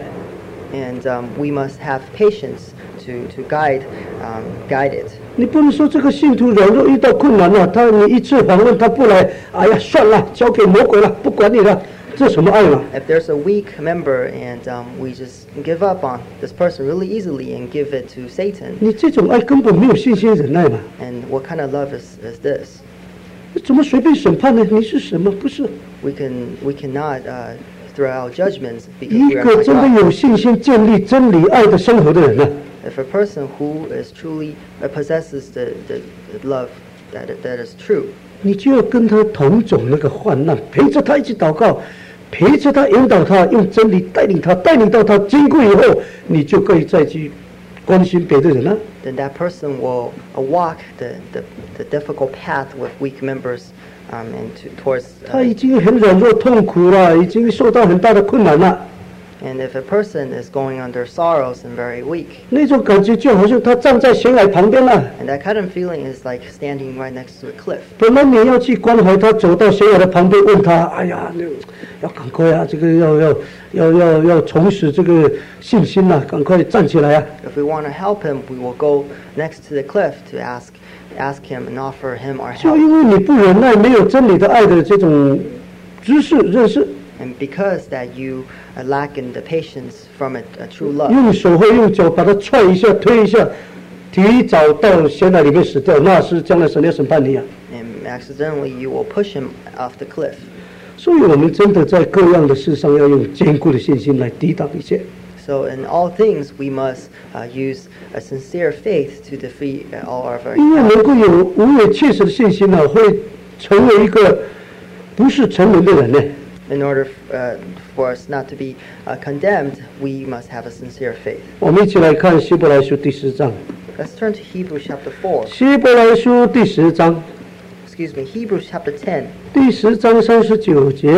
And um, we must have patience to, to guide um, guide it. 你不能说这个信徒软弱遇到困难了，他你一次访问他不来，哎呀算了，交给魔鬼了，不管你了，这什么爱嘛？ If there's a weak member and um, we just give up on this person really easily and give it to Satan, 你这种爱根本没有信心忍耐嘛？ and what kind of love is, is this? 怎么随便审判呢？你是什么？不是 We can we cannot uh, throw out judgments because 一 we are 个 not 真的 God. 有信心建立真理爱的生活的人呢、 If a person who is truly uh, possesses the, the, the love that that is true, 你就要跟他同走那个患难，陪着他一起祷告，陪着他引导他，用真理带领他，带领到他经过以后，你就可以再去关心别的人了。 then that person will uh, walk the, the, the difficult path with weak members um, and to, towards. 他 Uh, 已经很软弱痛苦了，已经受到很大的困难了。 and if a person is going under sorrows and very weak, 那种感觉就好像他站在悬崖旁边了。 and that kind of feeling is like standing right next to a cliff. 本来你要去关怀他，走到悬崖的旁边问他：“哎呀，那要赶快啊，这个要要要要要重拾这个信心呐、啊，赶快站起来啊！” If we want to help him, we will go next to the cliff to ask ask him and offer him our 就 help. 因为你不忍耐，没有真理的爱的这种知识认识， And because that you uh, lack in the patience from a, a true love, 用手或用脚把他踹一下、推一下，提早到悬崖里面死掉，那是将来神要审判你啊！ and accidentally you will push him off the cliff. 所以我们真的在各样的事上要用坚固的信心来抵挡一切。 So in all things, we must uh, use a sincere faith to defeat uh, all of our 因为 enemies. 能够有无伪切实的信心呢、会成为一个不是成人的人呢。 In order uh, for us not to be uh, condemned, we must have a sincere faith. 我们一起来看希伯来书第十章。 Let's turn to Hebrews chapter four. 希伯来书第十章， Excuse me, Hebrews chapter ten, 第十章三十九节，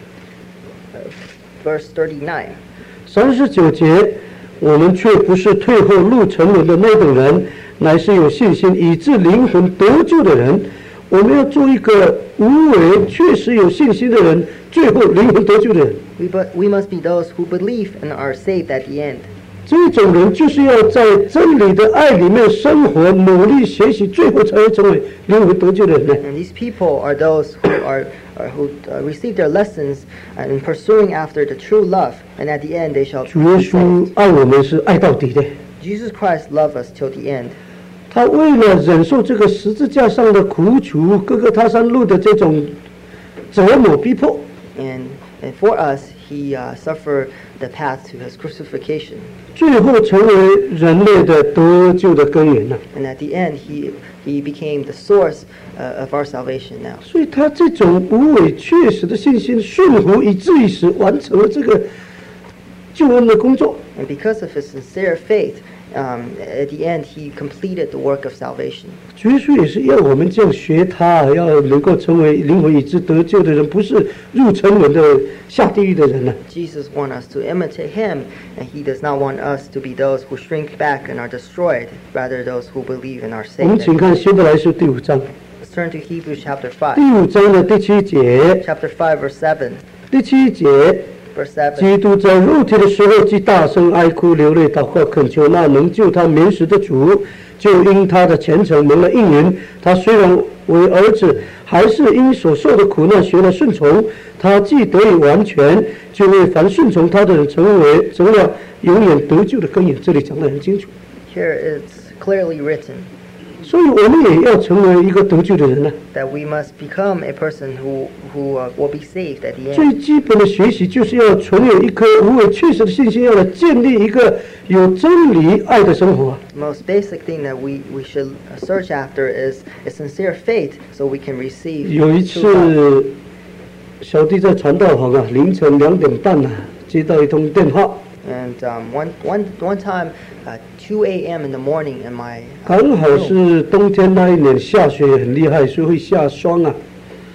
verse thirty-nine. 三十九节，我们却不是退后入沉沦的那等人，乃是有信心以致灵魂得救的人。我们要做一个无为、确实有信心的人，最后灵魂得救的人。 We, but we must be those who believe and are saved at the end. 这种人就是要在真理的爱里面生活，努力学习，最后才会成为灵魂得救的人呢。 And these people are those who are uh, who uh, receive their lessons uh, in pursuing after the true love, and at the end they shall 主耶 be 稣 saved. 爱我们是爱到底的。 Jesus Christ loved us till the end. 他为了忍受这个十字架上的苦楚，各个他山路的这种折磨逼迫， And, and for us, he uh, suffered the path to his crucifixion. 最后成为人类的得救的根源了。 And at the end, he, he became the source uh, of our salvation now. 所以他这种无伪确实的信心，顺服以至于使完成了这个救恩的工作。 And because of his sincere faith, um, at the end, he completed the work of salvation. 主耶稣也是要我们这样学他，要能够成为灵魂以致得救的人，不是入沉沦的下地狱的人呢、 Jesus wants us to imitate him, and he does not want us to be those who shrink back and are destroyed, rather those who believe and are 我们 saved. 请看希伯来书第五章， Let's turn to Hebrews chapter 第 five. 五章的第七节， Chapter five, verse seven. 第七节。 Verse seven. 基督在肉体的时候，既大声哀哭流泪祷告恳求那能救他免死的主，就因他的虔诚蒙了应允。他虽然为儿子，还是因所受的苦难学了顺从。他既得以完全，就为凡顺从他的人成为成了永远得救的根源。这里讲得很清楚。 Here it's clearly written 所以我们也要成为一个得救的人呢。 that we must become a person who, who uh, will be saved at the 最 end. 基本的学习就是要存有一颗无伪确实的信心，要来建立一个有真理爱的生活。 The most basic thing that we, we should search after is a sincere faith so we can receive 有一 true love. 次，小弟在传道房啊，凌晨两点半啊，接到一通电话， And um, one, one, one time, uh, two a.m. in the morning in my uh, 刚好 room, 是冬天那一年下雪很厉害，所以会下霜啊。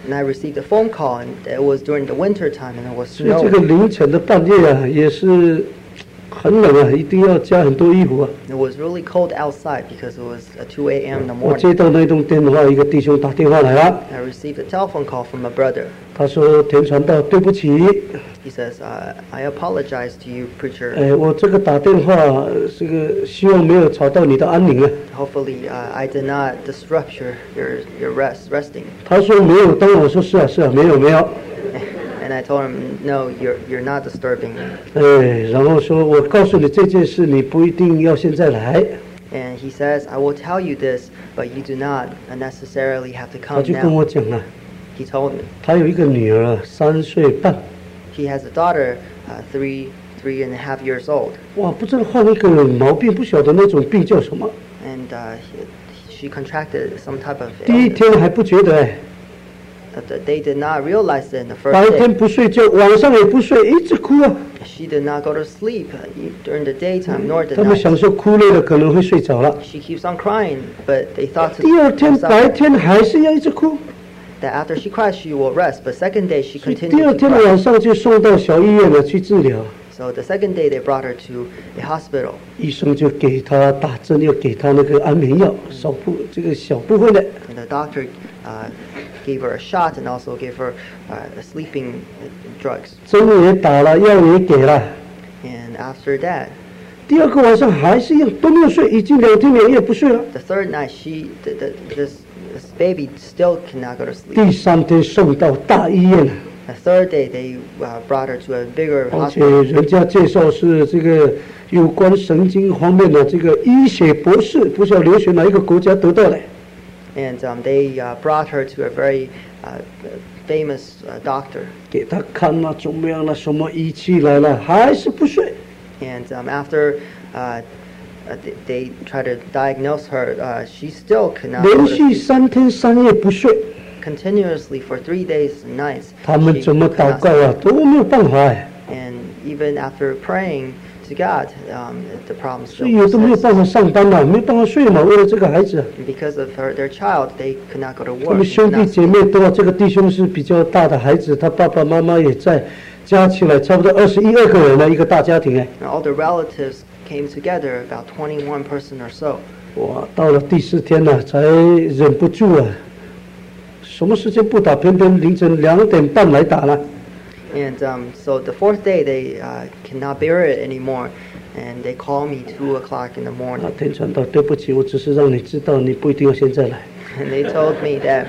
And I received a phone call, and it was during the winter time, and it was 所以这个 snowing. 凌晨的半夜啊，也是很冷啊，一定要加很多衣服啊。 It was really cold outside because it was at two a m in the 我 morning. 接到那通电话，一个弟兄打电话来了， I received a telephone call from a brother. 他说：“田传道，对不起， He says, uh, I apologize to you, preacher. 哎，我这个打电话，这个希望没有吵到你的安宁啊。” Hopefully, uh, I did not disrupt your, your, your rest, resting. 他说没有，当然我说是啊是啊，没有没有。 And I told him, no, you're, you're not disturbing me. 哎，然后说我告诉你这件事，你不一定要现在来。 And he says, I will tell you this, but you do not necessarily have to 他 come 就跟 now. 我讲了， He told me. 他有一个女儿啊，三岁半。 He has a daughter, uh, three, three and a half years old. 哇，不知道患了一个毛病，不晓得那种病叫什么。 And uh, he, she contracted some type of 第一 illness. 天还不觉得哎， But they did not realize it in the 白 first 天 day. 不睡觉，晚上也不睡，一直哭啊。 She did not go to sleep uh, e- during the daytime nor the 他们想 night. 说哭累了可能会睡着了。 She keeps on crying, but they thought to 第二天 themselves 白天还是要一直哭， that after she cries, she will rest. But second day, she 所以第二 continued to 天的 cry. 晚上就送到小医院了去治疗。 So the second day, they brought her to a hospital. 医生就给他打针，又给他那个安眠药，少部这个小部分的。 And the doctor uh, gave her a shot and also gave her uh, sleeping drugs. 针也打了，药也给了。 And after that, 第二个晚上还是一样都没有睡，已经两天两夜不睡了。 the third night, she the, the, this this baby still cannot go to sleep. 第三天送到大医院了， The third day, they uh, brought her to a bigger 而且 hospital. 人家介绍是这个有关神经方面的这个医学博士，不晓得留学哪一个国家得到的。 And um, they uh, brought her to a very uh, famous uh, doctor. 给他看了怎么样了，什么仪器来了，还是不睡。 And um, after uh, uh, th- they tried to diagnose her, uh, she still could not 连 go to 续 sleep. 三天三夜不睡， Continuously for three days and nights. 他们 she 怎么 could 祷 not 告啊， sleep. 都没有办法哎。 And even after praying to God, um, the problem 所 still 以有都没有 persists. 办法上班了，没有办法睡嘛。为了这个孩子， And because of her, their child, they could not go to 他 work. 们 they 兄 could 弟 not 姐 sleep. 妹都啊，这个弟兄是比较大的孩子，他爸爸妈妈也在，加起来差不多二十一二个人了，一个大家庭哎。 And all the relatives came together, about twenty-one person or so. 哇，到了第四天呢、才忍不住啊，什么时间不打，偏偏凌晨两点半来打了。 And um, so the fourth day, they uh, cannot bear it anymore, and they call me two o'clock in the 啊 morning. ， 天传道，对不起，我只是让你知道，你不一定要现在来。 And they told me that,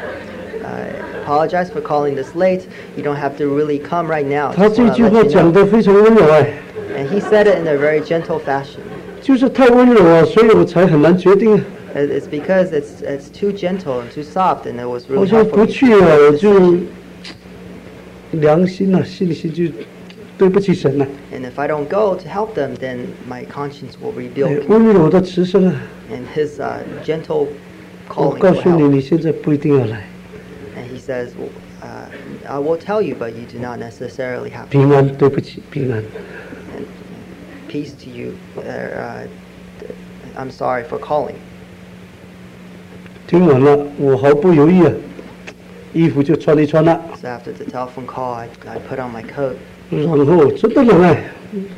uh, apologize for calling this late. You don't have to really come right now. 他 Just 这 wanna 句话 let you 讲 know. 得非常温柔哎， And he said it in a very gentle fashion. 就是太温柔啊，所以我才很难决定啊。 It- It's because it's it's too gentle and too soft, and it was 我 really 说 hard for 不 me 去 to 啊， make 我 a 就 decision. 良心呐、信心就对不起神呐、 And if I don't go to help them, then my conscience will 哎 rebuke me. 温柔的慈声啊， And his uh, gentle 我 calling 告 for 诉你， help. 你现在不一定要来。 And he says, well, uh, I will tell you, but you do not necessarily have to. 平安，对不起，平安。 And peace to you. Uh, uh, I'm sorry for calling. 听完了，我毫不犹豫啊，衣服就穿一穿了， So after the telephone call, I, I put on my coat. 然后真的冷哎，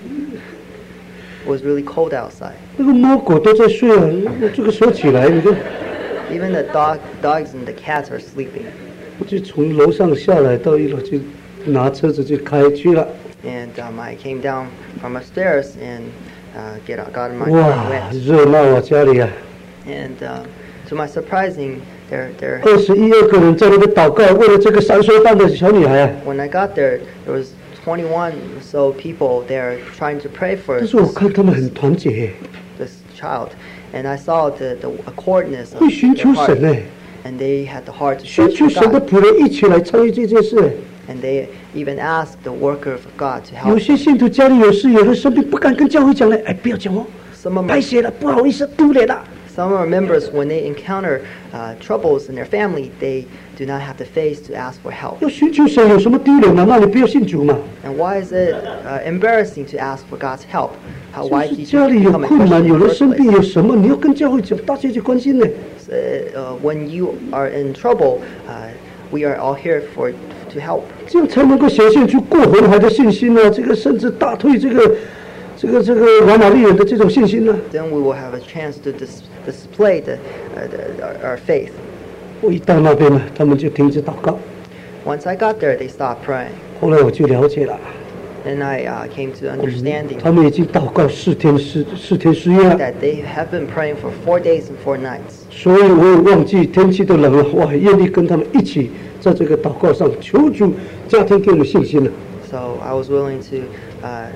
It was really cold outside. 那个猫狗都在睡啊，我这个时候起来，你看， Even the dog, dogs and the cats are sleeping. 我就从楼上下来到一楼就拿车子就开去了。 And um, I came down from upstairs and uh, get out, got in my car and 哇， went. 热闹啊，家里啊， And uh, to my surprising, there, there. 二十一二个人在那边祷告，为了这个三岁半的小女孩啊。 When I got there, there was twenty-one or so people there trying to pray for 但是我 this, 看他们很团结， this child, and I saw the the accordness of 会寻 their 求 heart, 神哎， and they had the heart to 寻 search 求 for 神的 God, 仆人一起来参与这件事哎。 and they even asked the worker of God to 有 help. 些信徒家里有事，有人生病，不敢跟教会讲嘞，哎，不要讲哦， Some of 拍 my 写了，不好意思，丢脸了。 some of our members, when they encounter uh, troubles in their family, they do not have the face to ask for help. 要寻求神有什么丢脸吗？那你不要信主嘛。 And why is it uh, embarrassing to ask for God's help? How, 就 why 是 did 家 you 里有 become a 困 Christian 难， in 有 the 人 first 生病， place? 有什么你要跟教会讲，大家就关心呢。 Uh, when you are in trouble, uh, we are all here for to help. 这样才能够显现出过红海的信心呢、啊。这个甚至打退这个这个这个亚玛力人的这种信心呢、啊。 Then we will have a chance to dis display the, uh, the our faith. 我一到那边呢，他们就停止祷告。 Once I got there, they stopped praying. 后来我就了解了。 And I uh, came to understanding 他们已经祷告四天四四天四夜了。 that they have been praying for four days and four nights. 所以我也忘记天气都冷了，我还愿意跟他们一起在这个祷告上求主加添给我们信心了。 So I was willing to, uh,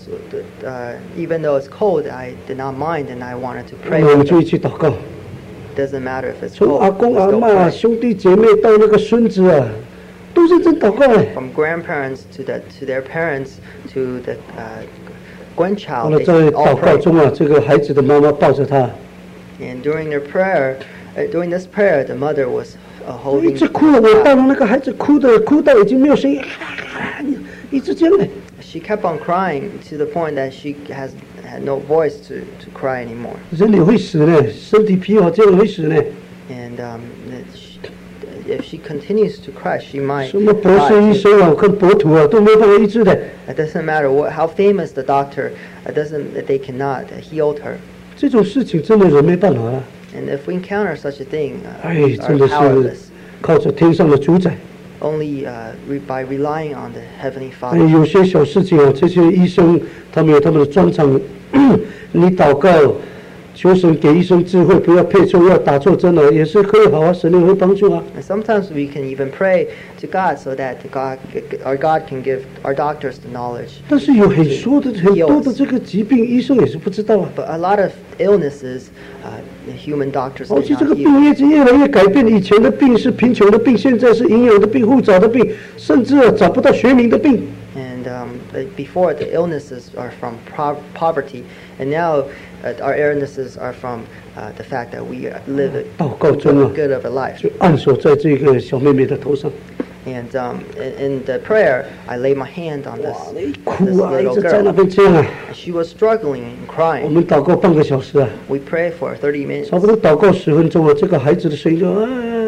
uh, even though it's cold, I did not mind, and I wanted to pray. 我们就一起祷告。 Doesn't matter if it's 从 cold. 阿公 we 阿 still 嬷、 pray. 兄弟姐妹到那个孙子啊，都认真祷告哎。 From grandparents to the to their parents to the uh, 后 grandchild, 来 they 在 all 祷告 pray. 中啊，这个孩子的妈妈抱着他， And during their prayer, uh, during this prayer, the mother was uh, 一 holding. 直哭，我到了那个孩子哭的哭到已经没有声音，一直这样哎。 She kept on crying to the point that she has had no voice to, to cry anymore. 人也会死呢，身体疲劳这样会死呢。 And um, that she, if she continues to cry, she might 什么博士 die 医 too. 生啊，跟博土啊都没办法医治的。 It doesn't matter what, how famous the doctor, it doesn't that they cannot heal her. 这种事情真的人没办法啊！ And if we encounter such a thing, uh, 哎， we 真 are 的是 powerless. 靠着天上的主宰。 Only uh, re, by relying on the Heavenly 哎， Father. 有些小事情啊，这些医生他们有他们的专长，你祷告，求神给医生智慧，不要配错药、打错针了，也是可以好啊，神也会帮助啊。 And sometimes we can even pray to God so that God, our God can give our doctors the knowledge. 但是有很多的很多的这个疾病，医生也是不知道啊。 But a lot of illnesses, uh, the human doctors 而且 cannot 这个 heal. 病越越来越改变，以前的病是贫穷的病，现在是营养的病、护早的病，甚至啊找不到学名的病。 And um, like before, the illnesses are from pro- poverty, and now uh, our illnesses are from uh, the fact that we live a 祷告中啊， good of a life. 就按手在这个小妹妹的头上， And um, in, in the prayer, I lay my hand on 哇 this,， 一 this 哭啊，一 little 直在那 girl. 边这样啊。 And she was struggling and 我 crying. 们祷告半个小时啊， We prayed for thirty minutes. 差不多祷告十分钟了，这个孩子的声音就啊，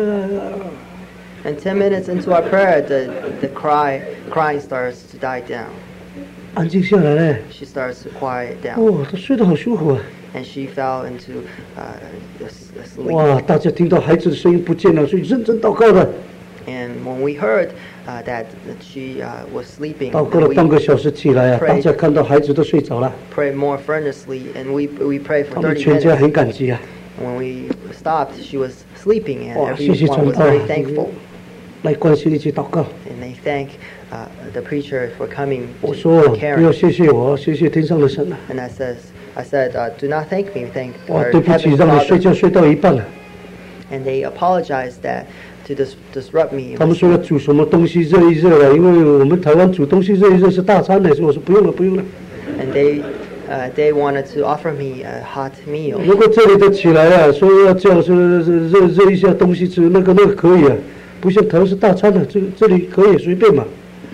And ten minutes into our prayer, the, the cry, crying starts to die down. 安静下来了。 She starts to quiet down. 哇，他睡得好舒服啊！ And she fell into uh, this, this sleep. 哇，大家听到孩子的声音不见了，所以认真祷告的。 And when we heard uh, that, that she uh, was sleeping, 祷告了 we 半个小时起来啊， Pray. 大家看到孩子都睡着了， prayed more earnestly, and we we prayed 他 for 们 thirty 全家 minutes. 很感激啊！ And when we stopped, she was sleeping, and 哇，谢谢 everyone 传 was 道 very thankful. 来关心一起祷告。 And they thank uh, the preacher for coming 我 to 说 for 不要 caring. 谢谢我，谢谢天上的神啊！ And I says, I said, uh, do not thank me, thank 哇， our 对不起， heavenly 让你睡 Father. 觉睡到一半了。 And they apologized that to dis- disrupt me. 他们说要煮什么东西热一热了，因为我们台湾煮东西热一热是大餐的，所以我说不用了，不用了。 And they uh, they wanted to offer me a hot meal. 如果这里的起来啊，说要叫是是热热一下东西吃，那个那个可以啊，不像台湾是大餐的，这这里可以随便嘛。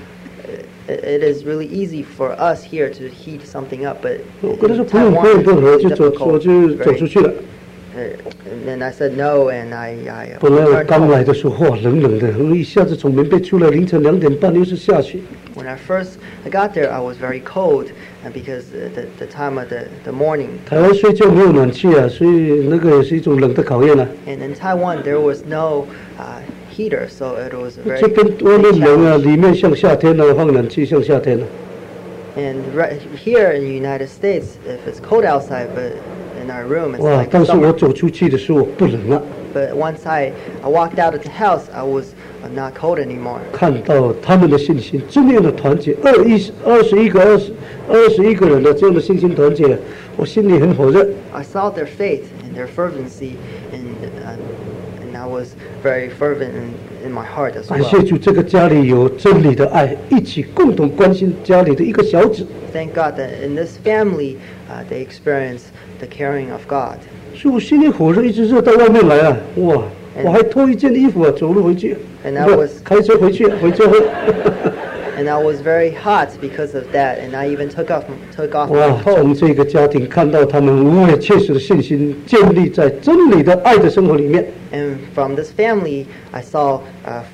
It it is really easy for us here to heat something up, but 我跟他说 in 不用不 Taiwan 用不用，我 it's 就走，我 difficult. 就走出 Very, 去了。 uh, and then I said no, and I, I 本来我 returned 刚 home. 来的时候，哇，冷冷的，一下子从棉被出来，凌晨两点半又是下雪。 When I first I got there, I was very cold uh, because uh, the the time of the the morning. 台湾睡觉没有暖气啊，所以那个也是一种冷的考验啊。 And in Taiwan, there was no uh, heater, so it was a very 这边外 big 面冷啊， challenge. 里面像夏天了，放冷气像夏天了。 And right here in the United States, if it's cold outside, but in our room, it's 哇！ like 但是我 summer. 走出去的时候不冷了， But once I, I walked out of the house, I was uh, not cold anymore. 看到他们的信心，这么样的团结，二一二十一个二十二十一个人的这样的信心团结，我心里很火热。 I saw their faith and their fervency, and uh, and I was very fervent in, in my heart as 感谢 well. 主，这个家里有真理的爱，一起共同关心家里的一个小子， Thank God that in this family, uh, they experience the caring of God. 所以我心里火热，一直热到外面来啊！哇！我还脱一件衣服啊，走路回去， And I 不 was- 开车回去，回家后。 And I was very hot because of that, and I even took off took off 哇 my！ 从 coat. 这个家庭看到他们无畏切实的信心，建立在真理的爱的生活里面。 And from this family, I saw uh,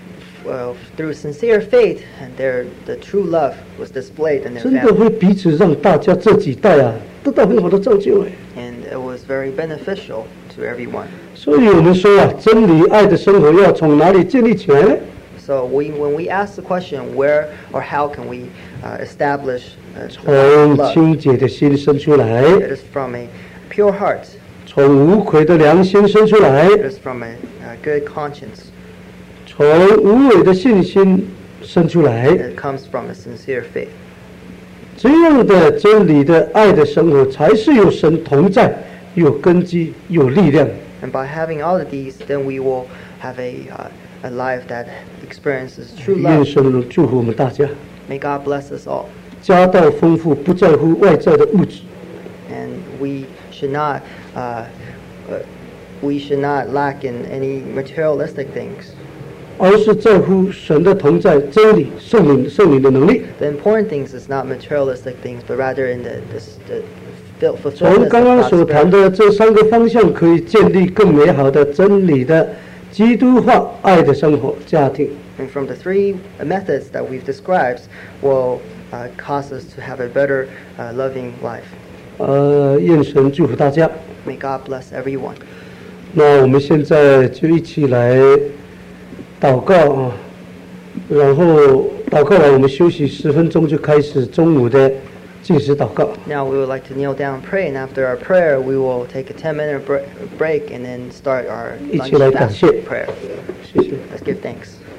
well, through sincere faith, and their the true love was displayed in their 真的 family, 会彼此让大家这几代啊得到很好的造就哎。 and it was very beneficial to everyone. 所以我们说啊，真理爱的生活要从哪里建立起来呢？ So we, when we ask the question, where or how can we uh, establish uh, 从 love? 清洁的心生出来， It is from a pure heart. 从无愧的良心生出来， It is from a, a good conscience. 从无伪的信心生出来。 It comes from a sincere faith. 这样的真理的爱的生活，才是有神同在、有根基、有力量。 And by having all of these, then we will have a, uh, a life that experiences true 愿 love. 神祝福我们大家， May God bless us all. 家道丰富，不在乎外在的物质， And we should not, uh, uh, we should not lack in any materialistic things. 而是在乎神的同在、真理、圣灵、圣灵的能力。 The important things is not materialistic things, but rather in the, the, the fil- 从 fulfillment 刚刚 of 所 God's 谈 spirit. 的这三个方向，可以建立更美好的真理的基督化爱的生活家庭。 And from the three methods that we've described will uh, cause us to have a better, uh, loving life. 呃，愿神祝福大家。 May God bless everyone. 那我们现在就一起来祷告啊，然后祷告完，我们休息十分钟，就开始中午的进食祷告。 Now we would like to kneel down and pray, and after our prayer, we will take a ten-minute bre- break and then start our 一 lunch 起来感 fast 谢。 prayer. 谢谢。 Let's give thanks.